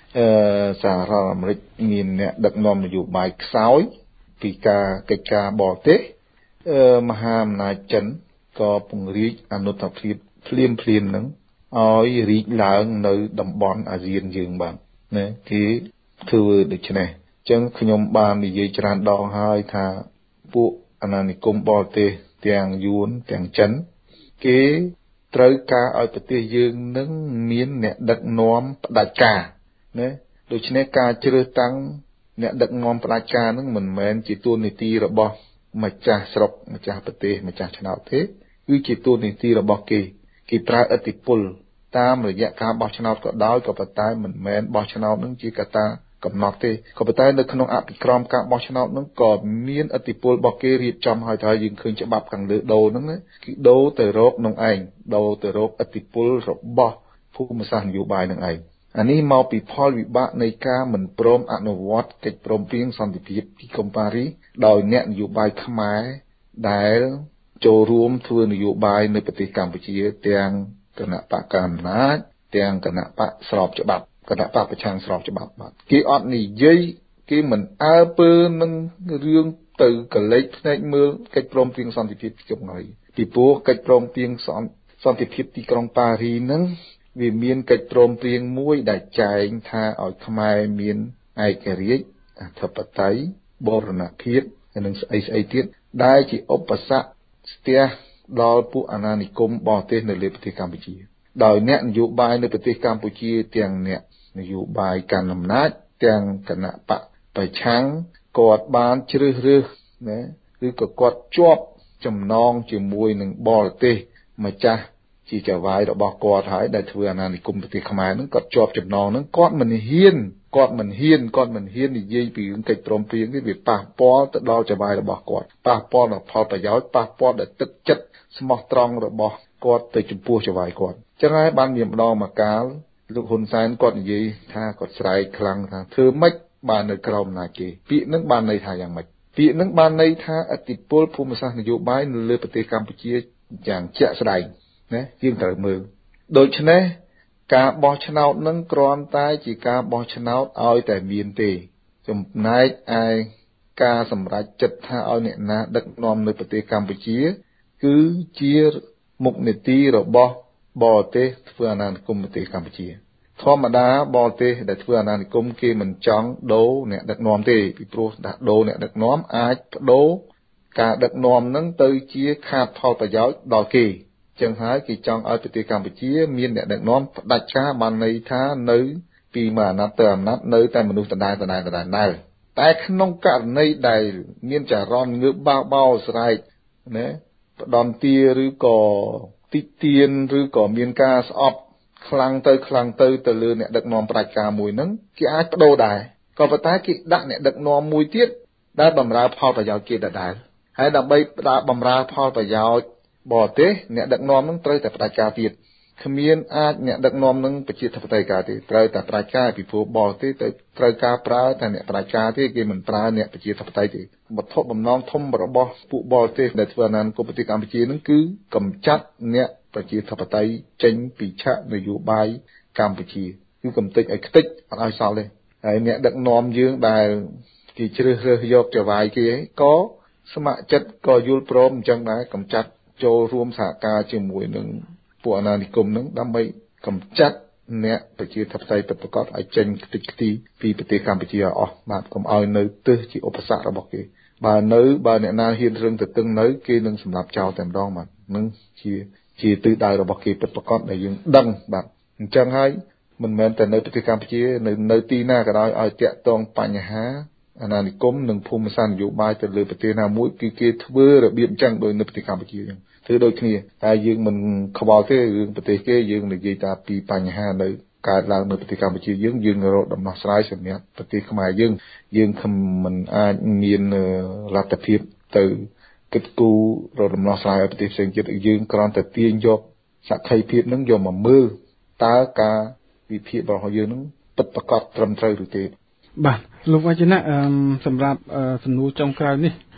អឺសហរដ្ឋអាមេរិកមានអ្នកដឹកនាំនយោបាយខ្សោយពីការកិច្ចការបរទេសអឺមហាអំណាចចិនក៏ពង្រីកអនុត្តភាពភ្លាមភ្លាមហ្នឹងឲ្យរីកឡើងនៅតំបន់អាស៊ានយើងបាទណាគេធ្វើដូច្នេះអញ្ចឹងខ្ញុំបាននិយាយច្រើនដងហើយថាពួកអាណានិគមបរទេសទាំងយួនទាំងចិនគេត្រូវការឲ្យប្រទេសយើងនឹងមានអ្នកដឹកនាំផ្ដាច់ការណាដូច្នេះការជ្រើសតាំងអ្នកដឹកនាំផ្ដាច់ការនឹងមិនមែនជាតួនាទីរបស់ម្ចាស់ស្រុកម្ចាស់ប្រទេសម្ចាស់ឆ្នោតទេគឺជាតួនាទីរបស់គេគេប្រើឥទ្ធិពលតាមរយៈការបោះឆ្នោតក៏ដោយក៏ប៉ុន្តែមិនមែនបោះឆ្នោតនឹងជាកត្តាកំណត់ទេក៏ប៉ុន្តែនៅក្នុងអភិក្រមការបោះឆ្នោតនឹងក៏មានឥទ្ធិពលរបស់គេរៀបចំឲ្យទៅយើងឃើញច្បាប់ខាងលើដូរហ្នឹងគឺដូរទៅរកនឹងឯងដូរទៅរកឥទ្ធិពលរបស់ភូមិសាស្ត្រនយោបាយនឹងឯងអានេះមកពីផលវិបាកនៃការមិនព្រមអនុវត្តកិច្ចព្រមព្រៀងសន្តិភាពទីក្រុងប៉ារីសដោយអ្នកនយោបាយខ្មែរដែលចូលរួមធ្វើនយោបាយនៅប្រទេសកម្ពុជាទាំងគណៈបកកណ្ដាលទាំងគណៈបកស្របច្បាប់គណៈបកប្រឆាំងស្របច្បាប់បាទគេអត់និយាយគេមិនអើពើនឹងរឿងទៅកលេចភ្នែកមើលកិច្ចព្រមព្រៀងសន្តិភាពទីក្រុងប៉ារីសពីព្រោះកិច្ចព្រមព្រៀងសន្តិភាពទីក្រុងប៉ារីសហ្នឹងវាមានកិច្ចព្រមព្រៀងមួយដែលចែងថាឲ្យខ្មែរមានឯករាជ្យអធិបតេយ្យបូរណភាពនិងស្អីស្អីទៀតដែលជាឧបសគ្គស្ទះដល់ពួកអាណានិគមបរទេសនៅលើប្រទេសកម្ពុជាដោយអ្នកនយោបាយនៅប្រទេសកម្ពុជាទាំងអ្នកនយោបាយកាន់អំណាចទាំងគណៈបកប្រឆាំងគាត់បានជ្រើសរើសណាឬក៏គាត់ជាប់ចំណងជាមួយនឹងបរទេសម្ចាស់ជាចៅហ្វាយរបស់គាត់ហើយដែលធ្វើអាណានិគមប្រទេសខ្មែរហ្នឹងគាត់ជាប់ចំណងហ្នឹងគាត់មិនហ៊ានគាត់មិនហ៊ានគាត់មិនហ៊ាននិយាយពីរឿងកិច្ចព្រមព្រៀងនេះវាប៉ះពាល់ទៅដល់ចៅហ្វាយរបស់គាត់ប៉ះពាល់ដល់ផលប្រយោជន៍ប៉ះពាល់ដល់ទឹកចិត្តស្មោះត្រង់របស់គាត់ទៅចំពោះចៅហ្វាយគាត់ចឹងហើយបានមានម្ដងមកកាលលោកហ៊ុនសែនគាត់និយាយថាគាត់ស្រែកខ្លាំងថាធ្វើម៉េចបាននៅក្រោមអំណាចគេពាក្យហ្នឹងបានន័យថាយ៉ាងម៉េចពាក្យហ្នឹងបានន័យថាឥទ្ធិពលភូមិសាស្ត្រនយោបាយនៅលើប្រទេសកម្ពុជាយ៉ាងជាក់ស្ដែងណាយើងត្រូវមើលដូច្នេះការបោះឆ្នោតនឹងគ្រាន់តែជាការបោះឆ្នោតឲ្យតែមានទេចំណែកឯការសម្រេចចិត្តថាឲ្យអ្នកណាដឹកនាំនៅប្រទេសកម្ពុជាគឺជាមុខនីតិរបស់បរទេសធ្វើអាណានិគមប្រទេសកម្ពុជាធម្មតាបរទេសដែលធ្វើអាណានិគមគេមិនចង់ដូរអ្នកដឹកនាំទេពីព្រោះថាដូរអ្នកដឹកនាំអាចបដូរការដឹកនាំនឹងទៅជាខាតផលប្រយោជន៍ដល់គេចឹងហើយគេចង់ឲ្យប្រទេសកម្ពុជាមានអ្នកដឹកនាំផ្ដាច់ការបានន័យថានៅពីមួយអាណត្តិទៅអាណត្តិនៅតែមនុស្សដដែលដដែលដដែលតែក្នុងករណីដែលមានចរន្តងើបបោបោស្រែកណាផ្ដន់ទាឬក៏តិទៀនឬក៏មានការស្អប់ខ្លាំងទៅខ្លាំងទៅទៅលើអ្នកដឹកនាំផ្ដាច់ការមួយហ្នឹងគេអាចបដូរដែរក៏ប៉ុន្តែគេដាក់អ្នកដឹកនាំមួយទៀតដែលបម្រើផលប្រយោជន៍គេដដែលហើយដើម្បីដាក់បម្រើផលប្រយោជន៍បរទេសអ្នកដឹកនាំនឹងត្រូវតែផ្ដាច់ការទៀតគ្មានអាចអ្នកដឹកនាំនឹងប្រជាធិបតេយ្យការទេត្រូវតែផ្ដាច់ការពីព្រោះបរទេសទៅត្រូវការប្រើតែអ្នកផ្ដាច់ការទេគេមិនប្រើអ្នកប្រជាធិបតេយ្យទេវត្ថុបំណងធំរបស់ពួកបរទេសដែលធ្វើអាណានិគមប្រទេសកម្ពុជានឹងគឺកម្ចាត់អ្នកប្រជាធិបតេយ្យចេញពីឆាកនយោបាយកម្ពុជាគឺកំទេចឲ្យខ្ទេចអត់ឲ្យសល់ទេហើយអ្នកដឹកនាំយើងដែលគេជ្រើសរើសយកចៅហ្វាយគេក៏ស្ម័គ្រចិត្តក៏យល់ព្រមអញ្ចឹងដែរកម្ចាត់ចូលរួមសហការជាមួយនឹងពួកអាណានិគមនឹងដើម្បីកម្ចាត់អ្នកប្រជាធិបតេយ្យពិតប្រាកដឲ្យចេញខ្ទេចខ្ទីពីប្រទេសកម្ពុជាអស់បាទកុំឲ្យនៅទើសជាឧបសគ្គរបស់គេបើនៅបើអ្នកណាហ៊ានរឹងទៅតឹងនៅគេនឹងសម្លាប់ចោលតែម្ដងបាទនឹងជាជាទិសដៅរបស់គេពិតប្រាកដដែលយើងដឹងបាទអញ្ចឹងហើយមិនមែនតែនៅប្រទេសកម្ពុជានៅនៅទីណាក៏ដោយឲ្យតាក់ទងបញ្ហាអាណានិគមនិងភូមិសាស្ត្រនយោបាយទៅលើប្រទេសណាមួយគឺគេធ្វើរបៀបអញ្ចឹងដោយនៅប្រទេសកម្ពុជាអញ្ចឹងធ្វើដូចគ្នាតែយើងមិនខ្វល់ទេរឿងប្រទេសគេយើងនិយាយតែពីបញ្ហានៅកើតឡើងនៅប្រទេសកម្ពុជាយើងយើងរកដំណោះស្រាយសម្រាប់ប្រទេសខ្មែរយើងយើងមិនអាចមានលទ្ធភាពទៅគិតគូររកដំណោះស្រាយឲ្យប្រទេសផ្សេងទៀតយើងគ្រាន់តែទាញយកសក្ខីភាពនឹងយកមកមើលតើការវិភាគរបស់យើងនឹងពិតប្រាកដត្រឹមត្រូវឬទេបាទលោកវចនៈសម្រាប់សំណួរចុងក្រោយនេះ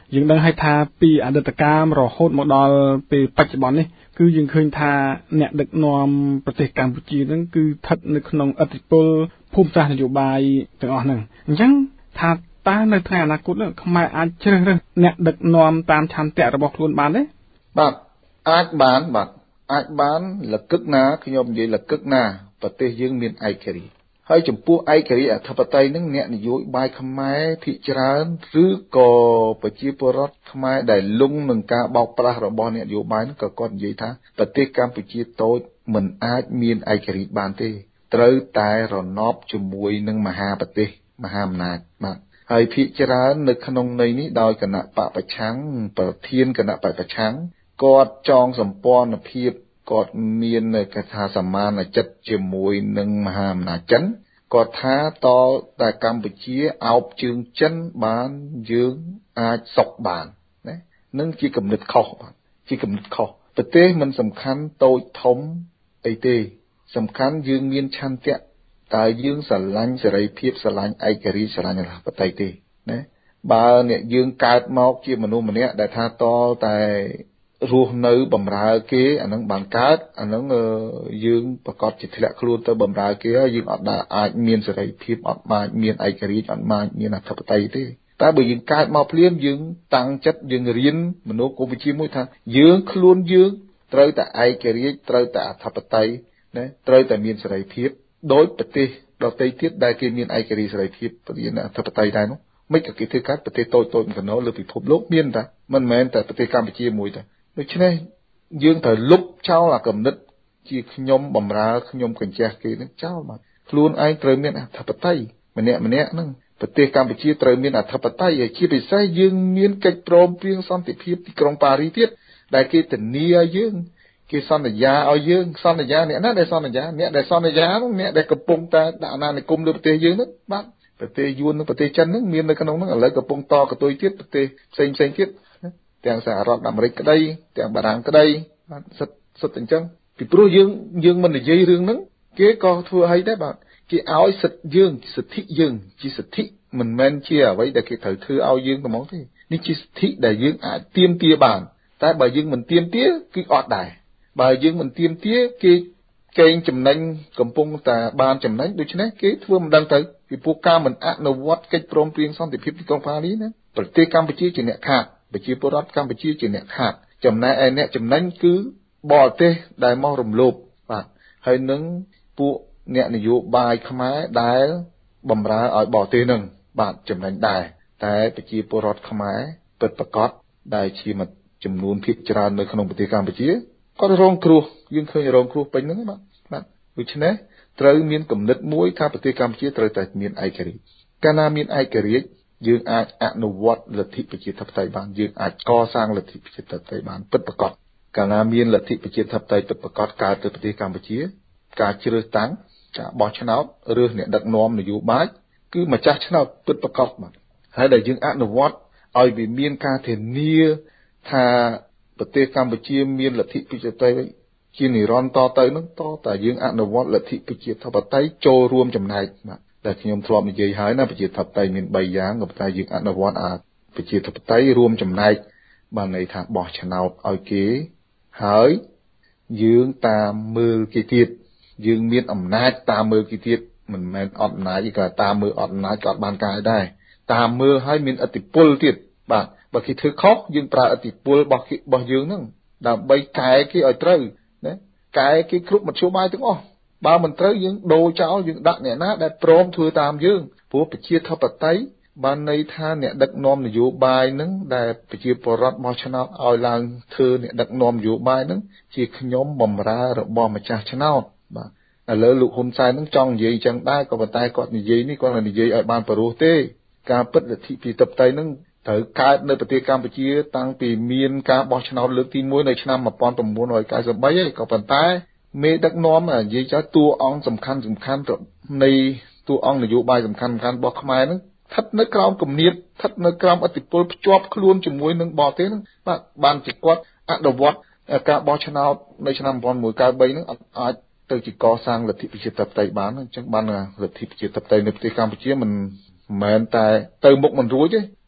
យើងដឹងហើយថាពីអតីតកាលរហូតមកដល់ពេលបច្ចុប្បន្ននេះគឺយើងឃើញថាអ្នកដឹកនាំប្រទេសកម្ពុជាហ្នឹងគឺស្ថិតនៅក្នុងឥទ្ធិពលភូមិសាស្ត្រនយោបាយទាំងអស់ហ្នឹងអញ្ចឹងថាតើនៅថ្ងៃអនាគតនេះខ្មែរអាចជ្រើសរើសអ្នកដឹកនាំតាមឆន្ទៈរបស់ខ្លួនបានទេបាទអាចបានបាទអាចបានលកឹកណាខ្ញុំនិយាយលកឹកណាប្រទេសយើងមានឯករាជ្យហើយចំពោះឯករាជ្យអធិបតេយ្យហ្នឹងអ្នកនយោបាយខ្មែរភាគច្រើនឬក៏ប្រជាពលរដ្ឋខ្មែរដែលលងនឹងការបោកប្រាស់របស់អ្នកនយោបាយហ្នឹងក៏គាត់និយាយថាប្រទេសកម្ពុជាតូចមិនអាចមានឯករាជ្យបានទេត្រូវតែរណបជាមួយនឹងមហាប្រទេសមហាអំណាចបាទហើយភាគច្រើននៅក្នុងន័យនេះដោយគណៈបកប្រឆាំងប្រធានគណៈបកប្រឆាំងគាត់ចងសម្ព័ន្ធភាពគាត់មានកថាសមានចិត្តជាមួយនឹងមហាអំណាចចិនគាត់ថាតតែកម្ពុជាអោបជើងចិនបានយើងអាចសុកបានណានឹងជាគំនិតខុសបាទជាគំនិតខុសប្រទេសមិនសំខាន់តូចធំអីទេសំខាន់យើងមានឆន្ទៈតើយើងស្រឡាញ់សេរីភាពស្រឡាញ់ឯករាជ្យស្រឡាញ់អធិបតេយ្យទេណាបើអ្នកយើងកើតមកជាមនុស្សម្នាក់ដែលថាតតែរស់នៅបំរើគេអានឹងបានកើតអានឹងយើងប្រកាសជាធ្លាក់ខ្លួនទៅបំរើគេហើយយើងអត់អាចមានសេរីភាពអត់អាចមានឯករាជ្យអត់អាចមានអធិបតេយ្យទេតែបើយើងកើតមកភ្លាមយើងតាំងចិត្តយើងរៀនមនោគមវិជ្ជាមួយថាយើងខ្លួនយើងត្រូវតែឯករាជ្យត្រូវតែអធិបតេយ្យណាត្រូវតែមានសេរីភាពដោយប្រទេសដទៃទៀតដែលគេមានឯករាជ្យសេរីភាពមានអធិបតេយ្យដែរនោះមិនក៏គេធ្វើកើតប្រទេសតូចតូចកណ្ដោលើពិភពលោកមានតែមិនមែនតែប្រទេសកម្ពុជាមួយទេដូច្នេះយើងត្រូវលុបចោលអាគំនិតជាខ្ញុំបំរើខ្ញុំកញ្ចេះគេនឹងចោលបាទខ្លួនឯងត្រូវមានអធិបតេយ្យម្នាក់ម្នាក់ហ្នឹងប្រទេសកម្ពុជាត្រូវមានអធិបតេយ្យហើយជាពិសេសយើងមានកិច្ចព្រមព្រៀងសន្តិភាពទីក្រុងប៉ារីសទៀតដែលគេធានាឲ្យយើងគេសន្យាឲ្យយើងសន្យាអ្នកណាដែលសន្យាអ្នកដែលសន្យានោះអ្នកដែលកំពុងតែដាក់អាណានិគមលើប្រទេសយើងហ្នឹងបាទប្រទេសយួននិងប្រទេសចិនហ្នឹងមាននៅក្នុងហ្នឹងឥឡូវកំពុងតកតុយទៀតប្រទេសផ្សេងផ្សេងទៀតទាំងសហរដ្ឋអាមេរិកក្តីទាំងបារាំងក្តីបាទសិតសិតអញ្ចឹងពីព្រោះយើងយើងមិននិយាយរឿងហ្នឹងគេក៏ធ្វើឲ្យដែរបាទគេឲ្យសិទ្ធិយើងសិទ្ធិយើងជាសិទ្ធិមិនមែនជាអ្វីដែលគេត្រូវធ្វើឲ្យយើងហ្មងទេនេះជាសិទ្ធិដែលយើងអាចទាមទារបានតែបើយើងមិនទាមទារគឺអត់ដែរបើយើងមិនទាមទារគេកេងចំណេញកំពុងតែបានចំណេញដូច្នេះគេធ្វើមិនដឹងទៅពីពួកការមិនអនុវត្តកិច្ចព្រមព្រៀងសន្តិភាពទីក្រុងប៉ារីសណាប្រទេសកម្ពុជាជាអ្នកខាតប្រជាពលរដ្ឋកម្ពុជាជាអ្នកខាតចំណែកឯអ្នកចំណេញគឺបរទេសដែលមករំលោភបាទហើយនឹងពួកអ្នកនយោបាយខ្មែរដែលបំរើឲ្យបរទេសនឹងបាទចំណេញដែរតែប្រជាពលរដ្ឋខ្មែរពិតប្រាកដដែលជាចំនួនភាគច្រើននៅក្នុងប្រទេសកម្ពុជាគាត់រងគ្រោះយើងឃើញរងគ្រោះពេញហ្នឹងបាទបាទដូច្នេះត្រូវមានគំនិតមួយថាប្រទេសកម្ពុជាត្រូវតែមានឯករាជ្យកាលណាមានឯករាជ្យយើងអាចអនុវត្តលទ្ធិប្រជាធិបតេយ្យបានយើងអាចកសាងលទ្ធិប្រជាធិបតេយ្យបានពិតប្រាកដកាលណាមានលទ្ធិប្រជាធិបតេយ្យពិតប្រាកដកើតទៅប្រទេសកម្ពុជាការជ្រើសតាំងការបោះឆ្នោតរើសអ្នកដឹកនាំនយោបាយគឺម្ចាស់ឆ្នោតពិតប្រាកដបាទហើយដែលយើងអនុវត្តឲ្យវាមានការធានាថាប្រទេសកម្ពុជាមានលទ្ធិប្រជាធិបតេយ្យជានិរន្តរ៍តទៅនឹងតតែយើងអនុវត្តលទ្ធិប្រជាធិបតេយ្យចូលរួមចំណែកបាទដែលខ្ញុំធ្លាប់និយាយហើយណាប្រជាធិបតេយ្យមានបីយ៉ាងក៏តែយើងអនុវត្តអាប្រជាធិបតេយ្យរួមចំណែកបានន័យថាបោះឆ្នោតឲ្យគេហើយយើងតាមមើលគេទៀតយើងមានអំណាចតាមមើលគេទៀតមិនមែនអត់អំណាចទេក៏តាមមើលអត់អំណាចក៏បានការដែរតាមមើលឲ្យមានឥទ្ធិពលទៀតបាទបើគេធ្វើខុសយើងប្រើឥទ្ធិពលរបស់គេរបស់យើងហ្នឹងដើម្បីកែគេឲ្យត្រូវណាកែគេគ្រប់មធ្យោបាយទាំងអស់បើមិនត្រូវយើងដូរចោលយើងដាក់អ្នកណាដែលព្រមធ្វើតាមយើងព្រោះប្រជាធិបតេយ្យបានន័យថាអ្នកដឹកនាំនយោបាយហ្នឹងដែលប្រជាពលរដ្ឋបោះឆ្នោតឲ្យឡើងធ្វើអ្នកដឹកនាំនយោបាយហ្នឹងជាខ្ញុំបំរើរបស់ម្ចាស់ឆ្នោតបាទឥឡូវលោកហ៊ុនសែនហ្នឹងចង់និយាយចឹងដែរក៏ប៉ុន្តែគាត់និយាយនេះគាត់និយាយឲ្យបានព្រោះទេការពិតលទ្ធិប្រជាធិបតេយ្យហ្នឹងត្រូវកើតនៅប្រទេសកម្ពុជាតាំងពីមានការបោះឆ្នោតលើកទីមួយនៅឆ្នាំmột nghìn chín trăm chín mươi baហើយក៏ប៉ុន្តែមេដឹកនាំនិយាយចាស់តួអង្គសំខាន់សំខាន់នៃតួអង្គនយោបាយសំខាន់សំខាន់របស់ខ្មែរហ្នឹងស្ថិតនៅក្រោមគំនាបស្ថិតនៅក្រោមឥទ្ធិពលភ្ជាប់ខ្លួនជាមួយនឹងបរទេសហ្នឹងបាទបានជាគាត់អនុវត្តការបោះឆ្នោតនៅឆ្នាំmột nghìn chín trăm chín mươi baហ្នឹងអាចទៅជាកសាងលទ្ធិប្រជាធិបតេយ្យបានអញ្ចឹងបានលទ្ធិប្រជាធិបតេយ្យនៅប្រទេសកម្ពុជាមិនមែនតែទៅមុខមិនរួចទេ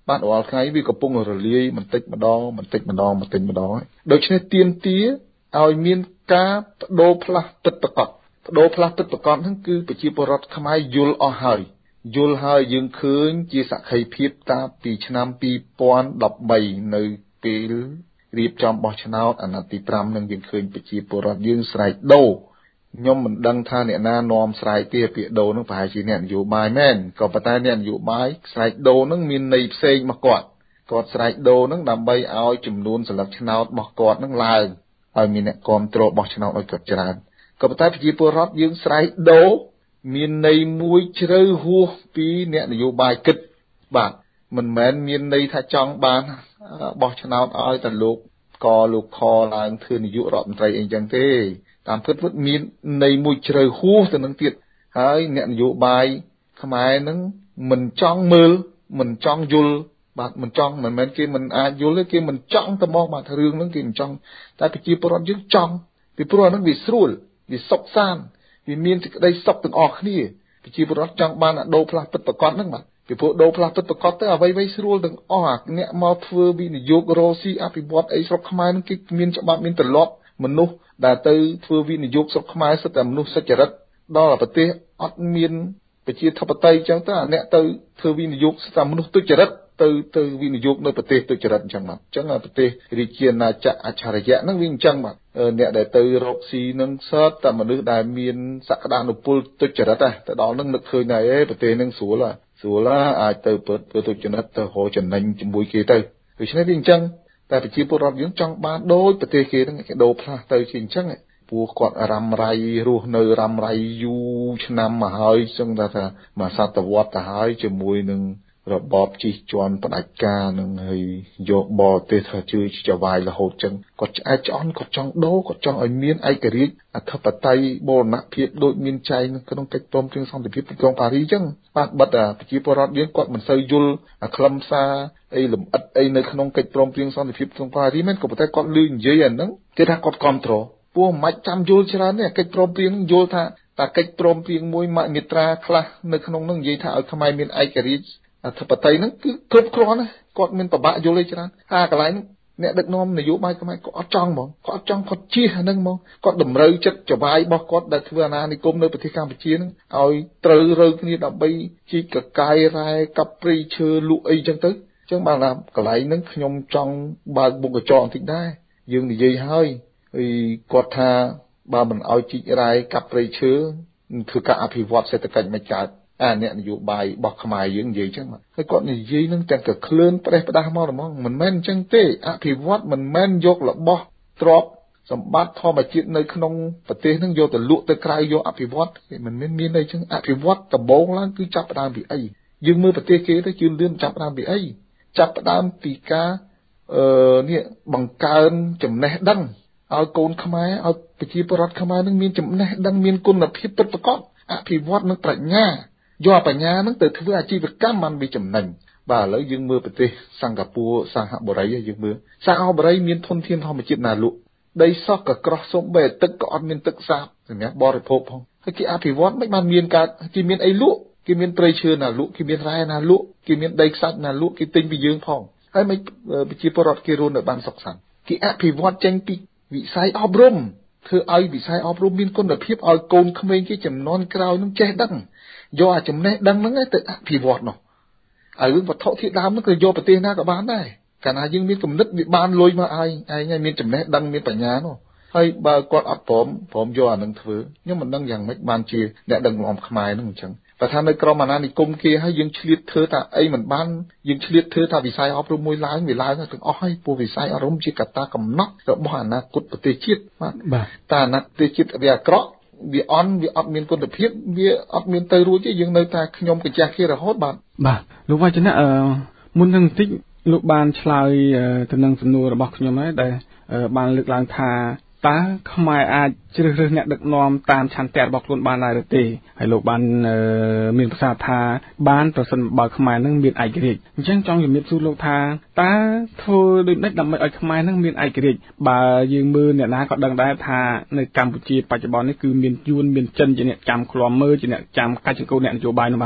បាទរាល់ថ្ងៃវាកំពុងរលាយបន្តិចម្ដងបន្តិចម្ដងបន្តិចម្ដងដូច្នេះទាមទារឲ្យមានការបដូរផ្លាស់ពិតប្រាកដបដូរផ្លាស់ពិតប្រាកដហ្នឹងគឺប្រជាពលរដ្ឋខ្មែរយល់អស់ហើយយល់ហើយយើងឃើញជាសក្ខីភាពតាពីឆ្នាំពីរពាន់ដប់បីនៅពេលរៀបចំបោះឆ្នោតអាណត្តិទីប្រាំនឹងយើងឃើញប្រជាពលរដ្ឋយើងស្រែកដូរខ្ញុំមិនដឹងថាអ្នកណានាំស្រែកទេពាក្យដូរនឹងប្រហែលជាអ្នកនយោបាយមែនក៏ប៉ុន្តែអ្នកនយោបាយស្រែកដូរនឹងមានន័យផ្សេងមកគាត់គាត់ស្រែកដូរនឹងដើម្បីឲ្យចំនួនសិលឹកឆ្នោតរបស់គាត់នឹងឡើងឲ្យមានអ្នកគ្រប់គ្រងបោះឆ្នោតឲ្យគាត់ច្រើនក៏ប៉ុន្តែប្រជាពលរដ្ឋយើងស្រែកដូរមានន័យមួយជ្រៅហួសពីអ្នកនយោបាយគិតបាទមិនមែនមានន័យថាចង់បានបោះឆ្នោតឲ្យតែលោកកលោកខឡើងធ្វើនាយករដ្ឋមន្ត្រីអីចឹងទេតាមពិតពិតមានន័យមួយជ្រៅហួសទៅនឹងទៀតហើយអ្នកនយោបាយខ្មែរនឹងមិនចង់មើលមិនចង់យល់បាទមិនចង់មិនមែនគេមិនអាចយល់ទេគេមិនចង់តែមកបាទរឿងហ្នឹងគេមិនចង់តែប្រជាពលរដ្ឋយើងចង់ពីព្រោះហ្នឹងវាស្រួលវាសុខសាន្តវាមានសេចក្តីសុខទាំងអស់គ្នាប្រជាពលរដ្ឋចង់បានដូរផ្លាស់ពិតប្រាកដហ្នឹងបាទពីព្រោះដូរផ្លាស់ពិតប្រាកដទៅអ្វីៗស្រួលទាំងអស់អ្នកមកធ្វើវិនិយោគរកស៊ីអភិវឌ្ឍអីស្រុកខ្មែរហ្នឹងគេមានច្បាប់មានទម្លាប់មនុស្សដែលទៅធ្វើវិនិយោគស្រុកខ្មែរសិតតែមនុស្សសុចរិតដល់ប្រទេសអត់មានប្រជាធិបតេយ្យអញ្ចឹងទៅអាអ្នកទៅធ្វើវិនិយោគសិតតែមនុស្សទុច្ចរិតទៅទៅវិនិយោគនៅប្រទេសទុច្ចរិតអញ្ចឹងបាទអញ្ចឹងប្រទេសរាជាណាចក្រអច្ឆរិយៈហ្នឹងវាអញ្ចឹងបាទអ្នកដែលទៅរកស៊ីនឹងសិតតែមនុស្សដែលមានសក្តានុពលទុច្ចរិតទៅដល់ហ្នឹងនឹកឃើញដែរប្រទេសហ្នឹងស្រួលស្រួលអាចទៅធ្វើទុច្ចរិតទៅរកចំណេញជាមួយគេទៅដូច្នេះវាអញ្ចឹងតែប្រជាពលរដ្ឋយើងចង់បានដូចប្រទេសគេហ្នឹងគេដូរផ្លាស់ទៅជាអញ្ចឹងពួកគាត់រ៉ាំរ៉ៃរស់នៅរ៉ាំរ៉ៃយូរឆ្នាំមកហើយចឹងថាថាមួយសតវត្សទៅហើយជាមួយនឹងរបបជិះជាន់ផ្ដាច់ការនឹងហើយយកបរទេសថាជួយចវាយរហូតចឹងគាត់ឆ្អែតឆ្អន់គាត់ចង់ដូរគាត់ចង់ឲ្យមានឯករាជ្យអធិបតេយ្យបូរណភាពដូចមានចែងក្នុងកិច្ចព្រមព្រៀងសន្តិភាពទីក្រុងប៉ារីចឹងបាទបិទប្រជាពលរដ្ឋយើងគាត់មិនសូវយល់ខ្លឹមសារអីលំអិតអីនៅក្នុងកិច្ចព្រមព្រៀងសន្តិភាពទីក្រុងប៉ារីមែនក៏ប៉ុន្តែគាត់លឺនិយាយអាហ្នឹងគេថាគាត់គ្រប់គ្រងពួកមិនចាំយល់ច្រើនទេកិច្ចព្រមព្រៀងយល់ថាតែកិច្ចព្រមព្រៀងមួយមាត្រាខ្លះនៅក្នុងហ្នឹងនិយាយថាឲ្យខ្មែរមានឯករាជ្យអធិបតេយ្យហ្នឹងគឺគ្រប់គ្រាន់ណាគាត់មានប្របាក់យល់អីច្រើនអាកន្លែងអ្នកដឹកនាំនយោបាយខ្មែរគាត់អត់ចង់ហ្មងគាត់អត់ចង់គាត់ជៀសអាហ្នឹងហ្មងគាត់តម្រូវចិត្តចវាយរបស់គាត់ដែលធ្វើអាណានិគមនៅប្រទេសកម្ពុជាហ្នឹងឲ្យត្រូវរើគ្នាដើម្បីជីកកកាយរ៉ែកាប់ព្រៃឈើលក់អីចឹងទៅអញ្ចឹងបានថាកន្លែងហ្នឹងខ្ញុំចង់បើកមុខកញ្ចក់បន្តិចដែរយើងនិយាយហើយហើយគាត់ថាបើមិនឲ្យជីករ៉ែកាប់ព្រៃឈើធ្វើការអភិវឌ្ឍសេដ្ឋកិច្ចមិនកើតអាអ្នកនយោបាយរបស់ខ្មែរយើងនិយាយចឹងមកហើយគាត់និយាយនឹងទាំងក៏ក្លឿនប្រេះផ្ដាស់មកហ្មងមិនមែនអញ្ចឹងទេអភិវឌ្ឍមិនមែនយករបស់ទ្រព្យសម្បត្តិធម្មជាតិនៅក្នុងប្រទេសនឹងយកទៅលក់ទៅក្រៅយកអភិវឌ្ឍមិនមែនមានអីចឹងអភិវឌ្ឍដំបូងឡើងគឺចាប់ផ្ដើមពីអីយើងមើលប្រទេសគេទៅជឿនលឿនចាប់ផ្ដើមពីអីចាប់ផ្ដើមពីការអឺនេះបង្កើនចំណេះដឹងឲ្យកូនខ្មែរឲ្យប្រជាពលរដ្ឋខ្មែរនឹងមានចំណេះដឹងមានគុណភាពពិតប្រាកដអភិវឌ្ឍនឹងប្រាជ្ញាយកបញ្ញានឹងទៅធ្វើអាជីវកម្មបានវាចំណេញបាទឥឡូវយើងមើលប្រទេសសិង្ហបុរីសហបុរីយើងមើលសហបុរីមានធនធានធម្មជាតិណាលក់ដីសោះក៏ក្រោះសូម្បីទឹកក៏អត់មានទឹកសាបសម្រាប់បរិភោគផងហើយគេអភិវឌ្ឍមិនបានមានកើតគេមានអីលក់គេមានព្រៃឈើណាលក់គេមានរ៉ែណាលក់គេមានដីខ្សាច់ណាលក់គេទិញពីយើងផងហើយមិនប្រជាពលរដ្ឋគេរស់នៅបានសុខសាន្តគេអភិវឌ្ឍចេញពីវិស័យអប់រំធ្វើឲ្យវិស័យអប់រំមានគុណភាពឲ្យកូនក្មេងគេចំនួនក្រោយនឹងចេះដឹងយកអាចំណេះដឹងហ្នឹងទៅអភិវឌ្ឍនោះហើយរឿងវត្ថុធាតុដើមហ្នឹងក៏យកប្រទេសណាក៏បានដែរកាលណាយើងមានគំនិតវាបានលុយមកឲ្យឯងមានចំណេះដឹងមានបញ្ញានោះហើយបើគាត់អត់ព្រមព្រមយកអានឹងធ្វើខ្ញុំមិនដឹងយ៉ាងម៉េចបានជាអ្នកដឹកនាំខ្មែរហ្នឹងអញ្ចឹងបើថានៅក្រមអាណានិគមគេហើយយើងឆ្លៀតធ្វើថាអីមិនបានយើងឆ្លៀតធ្វើថាវិស័យអប់រំមួយឡើងវាឡើងទាំងអស់ហើយពួកវិស័យអប់រំជាកត្តាកំណត់របស់អនាគតប្រទេសជាតិបាទតែអនាគតប្រទេសជាតិវាអាក្រក់វាអន់វាអត់មានគុណភាពវាអត់មានទៅរួចទេយើងនៅតែខ្ញុំកញ្ចាស់គេរហូតបាទបាទលោកវ៉ាជនៈអឺមុននឹងបន្តិចលោកបានឆ្លើយទៅនឹងសំណួររបស់ខ្ញុំហើយដែលបានលើកឡើងថាតើខ្មែរអាចជ្រើសរើសអ្នកដឹកនាំតាមឆន្ទៈរបស់ខ្លួនបានដែរឬទេហើយលោកបានមានប្រសាសន៍ថាបានប្រសិនបើខ្មែរនឹងមានឯករាជ្យអញ្ចឹងចង់ជំរាបសួរលោកថាតើធ្វើដូចនេះដើម្បីឲ្យខ្មែរនឹងមានឯករាជ្យបើយើងមើលអ្នកណាក៏ដឹងដែរថានៅកម្ពុជាបច្ចុប្បន្ននេះគឺមានយួនមានចិនជាអ្នកចាំឃ្លាំមើលជាអ្នកចាំកាច់ចង្កូតអ្នកនយោបាយនោះបាទ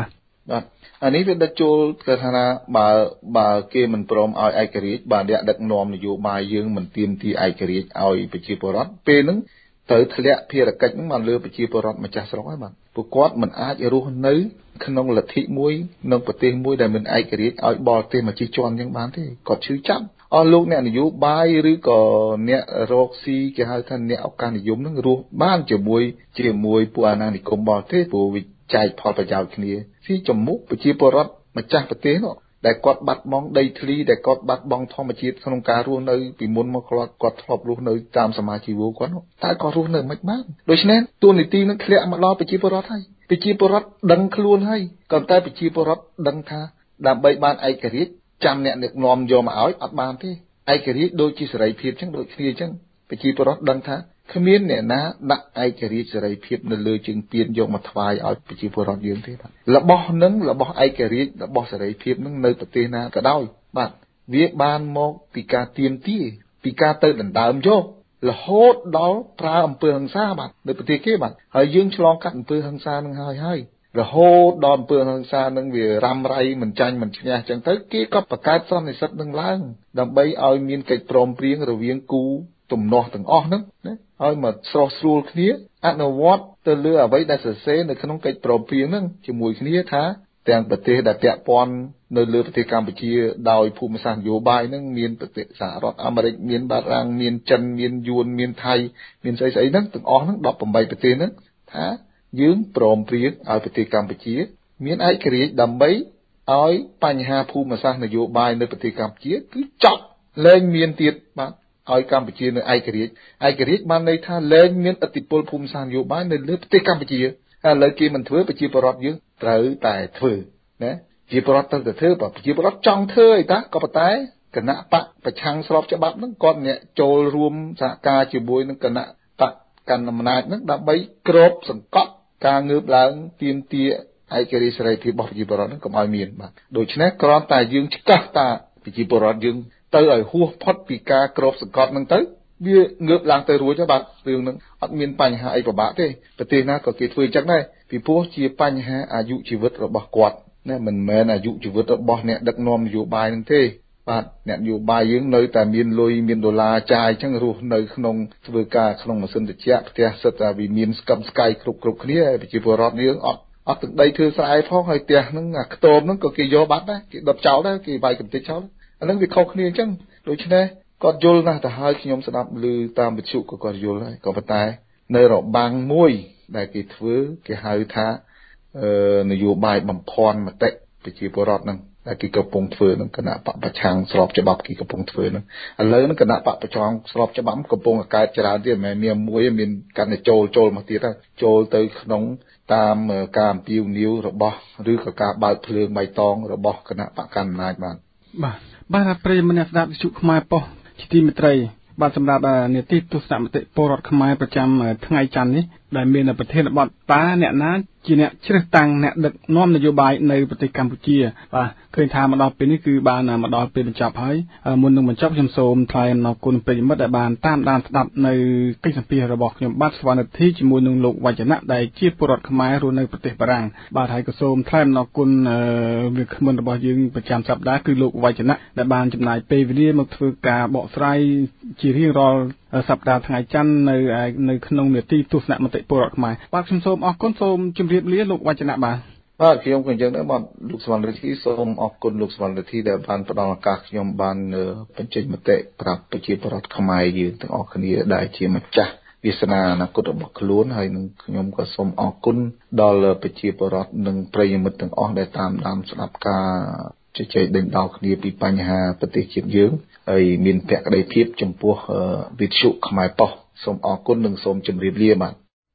បាទអានេះវាដឹកចូលគេថាណាបើបើគេមិនព្រមឲ្យឯករាជ្យបាទអ្នកដឹកនាំនយោបាយយើងមិនទាមទារឯករាជ្យឲ្យប្រជាពលរដ្ឋពេលហ្នឹងត្រូវធ្លាក់ភារកិច្ចហ្នឹងមកលើប្រជាពលរដ្ឋម្ចាស់ស្រុកហើយបាទពួកគាត់មិនអាចរស់នៅក្នុងលទ្ធិមួយក្នុងប្រទេសមួយដែលមានឯករាជ្យឲ្យបរទេសមកជិះជាន់យ៉ាងបានទេគាត់ឈឺចាប់អស់លោកអ្នកនយោបាយឬក៏អ្នករកស៊ីគេហៅថាអ្នកឱកាសនិយមហ្នឹងរស់បានជាមួយជាមួយពួកអាណានិគមបរទេសព្រោះវាចែកផលប្រយោជន៍គ្នាស៊ីចំមុខប្រជាពលរដ្ឋម្ចាស់ប្រទេសនោះដែលគាត់បាត់បង់ដីធ្លីដែលគាត់បាត់បង់ធម្មជាតិក្នុងការរស់នៅពីមុនមកគាត់គាត់ធ្លាប់រស់នៅតាមសមាជីវគាត់នោះតែគាត់រស់នៅមិនបានដូច្នេះទូនីតិនឹងធ្លាក់មកដល់ប្រជាពលរដ្ឋហើយប្រជាពលរដ្ឋដឹងខ្លួនហើយក៏តែប្រជាពលរដ្ឋដឹងថាដើម្បីបានឯករាជ្យចាំអ្នកដឹកនាំយកមកឲ្យអត់បានទេឯករាជ្យដូចជាសេរីភាពអញ្ចឹងដូចគ្នាអញ្ចឹងប្រជាពលរដ្ឋដឹងថាគ្មានអ្នកណាដាក់ឯករាជ្យសេរីភាពនៅលើជើងពានយកមកថ្វាយឲ្យប្រជាពលរដ្ឋយើងទេបាទរបស់នឹងរបស់ឯករាជ្យរបស់សេរីភាពនឹងនៅប្រទេសណាក៏ដោយបាទវាបានមកពីការទៀមទាពីការទៅដណ្ដើមយករហូតដល់ប្រើអំពើហិង្សាបាទនៅប្រទេសគេបាទហើយយើងឆ្លងកាត់អំពើហិង្សានឹងហើយហើយរហូតដល់អំពើហិង្សានឹងវារ៉ាំរ៉ៃមិនចាញ់មិនឈ្នះអញ្ចឹងទៅគេក៏បង្កើតសន្និសីទនឹងឡើងដើម្បីឲ្យមានកិច្ចព្រមព្រៀងរវាងគូទំនាស់ទាំងអស់ហ្នឹងណាឲ្យមកស្រោះស្រួលគ្នាអនុវត្តទៅលើអ្វីដែលសរសេរនៅក្នុងកិច្ចព្រមព្រៀងហ្នឹងជាមួយគ្នាថាទាំងប្រទេសដែលពាក់ព័ន្ធនៅលើប្រទេសកម្ពុជាដោយភូមិសាស្ត្រនយោបាយហ្នឹងមានប្រទេសសហរដ្ឋអាមេរិកមានបារាំងមានចិនមានយួនមានថៃមានស្អីស្អីហ្នឹងទាំងអស់ហ្នឹងដប់ប្រាំប្រទេសហ្នឹងថាយើងព្រមព្រៀងឲ្យប្រទេសកម្ពុជាមានឯករាជ្យដើម្បីឲ្យបញ្ហាភូមិសាស្ត្រនយោបាយនៅប្រទេសកម្ពុជាគឺចប់លែងមានទៀតបាទឲ្យកម្ពុជានៅឯករាជ្យឯករាជ្យបានន័យថាលែងមានឥទ្ធិពលភូមិសាស្ត្រនយោបាយនៅលើប្រទេសកម្ពុជាហើយឥឡូវគេមិនធ្វើប្រជាពលរដ្ឋយើងត្រូវតែធ្វើណាប្រជាពលរដ្ឋត្រូវតែធ្វើបើប្រជាពលរដ្ឋចង់ធ្វើអីតាក៏ប៉ុន្តែគណៈបកប្រឆាំងស្របច្បាប់ហ្នឹងគាត់អ្នកចូលរួមសហការជាមួយនឹងគណៈបកកាន់អំណាចហ្នឹងដើម្បីគ្របសង្កត់ការងើបឡើងទាមទារឯករាជ្យសេរីភាពរបស់ប្រជាពលរដ្ឋហ្នឹងកុំឲ្យមានបាទដូច្នេះគ្រាន់តែយើងឆ្កាស់តាប្រជាពលរដ្ឋយើងទៅឲ្យហួសផុតពីការគ្របសង្កត់ហ្នឹងទៅវាងើបឡើងទៅរួចហើយបាទរឿងហ្នឹងអត់មានបញ្ហាអីពិបាកទេប្រទេសណាក៏គេធ្វើអញ្ចឹងដែរពីព្រោះជាបញ្ហាអាយុជីវិតរបស់គាត់ណាមិនមែនអាយុជីវិតរបស់អ្នកដឹកនាំនយោបាយហ្នឹងទេបាទអ្នកនយោបាយយើងនៅតែមានលុយមានដុល្លារចាយអញ្ចឹងរស់នៅក្នុងធ្វើការក្នុងម៉ាស៊ីនត្រជាក់ផ្ទះសិតតែវាមានស្កឹមស្កៃគ្រប់គ្រប់គ្នាប្រជាពលរដ្ឋយើងអត់អត់ទឹកដីធ្វើស្រែផងហើយផ្ទះហ្នឹងអាខ្ទមហ្នឹងក៏គេយកបាត់ដែរគេដុតចោលដែរគេវាយកំទេចចោលអាហ្នឹងវាខុសគ្នាអញ្ចឹងដូច្នេះគាត់យល់ណាស់ទៅហើយខ្ញុំស្ដាប់ឮតាមវិទ្យុក៏គាត់យល់ដែរក៏ប៉ុន្តែនៅរបាំងមួយដែលគេធ្វើគេហៅថាអឺនយោបាយបំភាន់មតិប្រជាពលរដ្ឋហ្នឹងដែលគេកំពុងធ្វើនឹងគណៈបកប្រឆាំងស្របច្បាប់គេកំពុងធ្វើហ្នឹងឥឡូវហ្នឹងគណៈបកប្រឆាំងស្របច្បាប់កំពុងកើតច្រើនទៀតមិនមែនមានមួយមានកាន់តែចូលចូលមកទៀតហើយចូលទៅក្នុងតាមការអំពាវនាវរបស់ឬក៏ការបើកភ្លើងបៃតងរបស់គណៈបកកណ្ដាលអំណាចបាទបាទបាទប្រិយមិត្តអ្នកស្ដាប់វិទ្យុខ្មែរប៉ុស្តិ៍ជាទីមេត្រីបាទសម្រាប់នេតិទស្សនមតិពលរដ្ឋខ្មែរប្រចាំថ្ងៃច័ន្ទនេះដែលមានប្រធានបទតើអ្នកណាជាអ្នកជ្រើសតាំងអ្នកដឹកនាំនយោបាយនៅប្រទេសកម្ពុជាបាទឃើញថាមកដល់ពេលនេះគឺបានមកដល់ពេលបញ្ចប់ហើយមុននឹងបញ្ចប់ខ្ញុំសូមថ្លែងអំណរគុណប្រិយមិត្តដែលបានតាមដានស្ដាប់នៅកិច្ចសម្ភាសរបស់ខ្ញុំបាទស្វានិធិជាមួយនឹងលោកវចនៈដែលជាពលរដ្ឋខ្មែររស់នៅប្រទេសបារាំងបាទហើយក៏សូមថ្លែងអំណរគុណវាគ្មិនរបស់យើងប្រចាំសប្ដាហ៍គឺលោកវចនៈដែលបានចំណាយពេលវេលាមកធ្វើការបកស្រាយជារៀងរាល់សប្ដាហ៍ថ្ងៃច័ន្ទនៅនៅក្នុងនេតិទស្សនមតិពលរដ្ឋខ្មែរបាទខ្ញុំសូមអរគុណសូមជម្រាបលាលោកវចនៈបាទបាទខ្ញុំក៏អញ្ចឹងដែរបាទលោកស្វានិធិសូមអរគុណលោកស្វានិធិដែលបានផ្ដល់ឱកាសខ្ញុំបានបញ្ចេញមតិប្រាប់ប្រជាពលរដ្ឋខ្មែរយើងទាំងអស់គ្នាដែលជាម្ចាស់វាសនាអនាគតរបស់ខ្លួនហើយនឹងខ្ញុំក៏សូមអរគុណដល់ប្រជាពលរដ្ឋនិងប្រិយមិត្តទាំងអស់ដែលតាមដានស្ដាប់ការជជែកដេញដោលគ្នាពីបញ្ហាប្រទេសជាតិយើងហើយមានភក្ដីភាពចំពោះវិទ្យុខ្មែរប៉ុស្តិ៍សូមអរគុណនិងសូមជម្រាបលាបាទ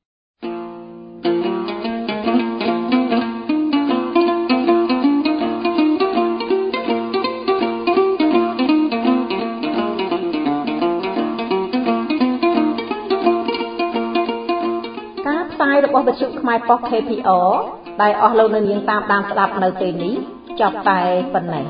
របស់វិទ្យុខ្មែរប៉ុស្តិ៍ ខេ ភី អារ ដែលអស់លោកអ្នកនាងតាមដានស្ដាប់នៅពេលនេះចប់តែប៉ុណ្ណេះ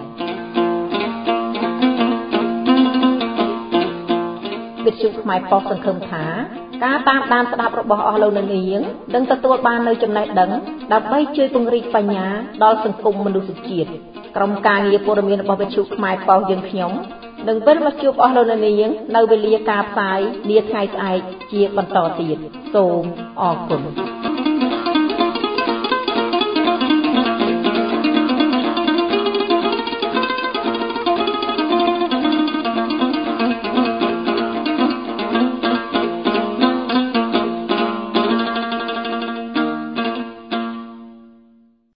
វិទ្យុខ្មែរប៉ុស្តិ៍សង្ឃឹមថាការតាមដានស្ដាប់របស់អស់លោកអ្នកនាងនឹងទទួលបាននូវចំណេះដឹងដើម្បីជួយពង្រីកបញ្ញាដល់សង្គមមនុស្សជាតិក្រុមការងារព័ត៌មានរបស់វិទ្យុខ្មែរប៉ុស្តិ៍យើងខ្ញុំនឹងវិលមកជួបអស់លោកអ្នកនាងនៅវេលាការផ្សាយនាថ្ងៃស្អែកជាបន្តទៀតសូមអរគុណ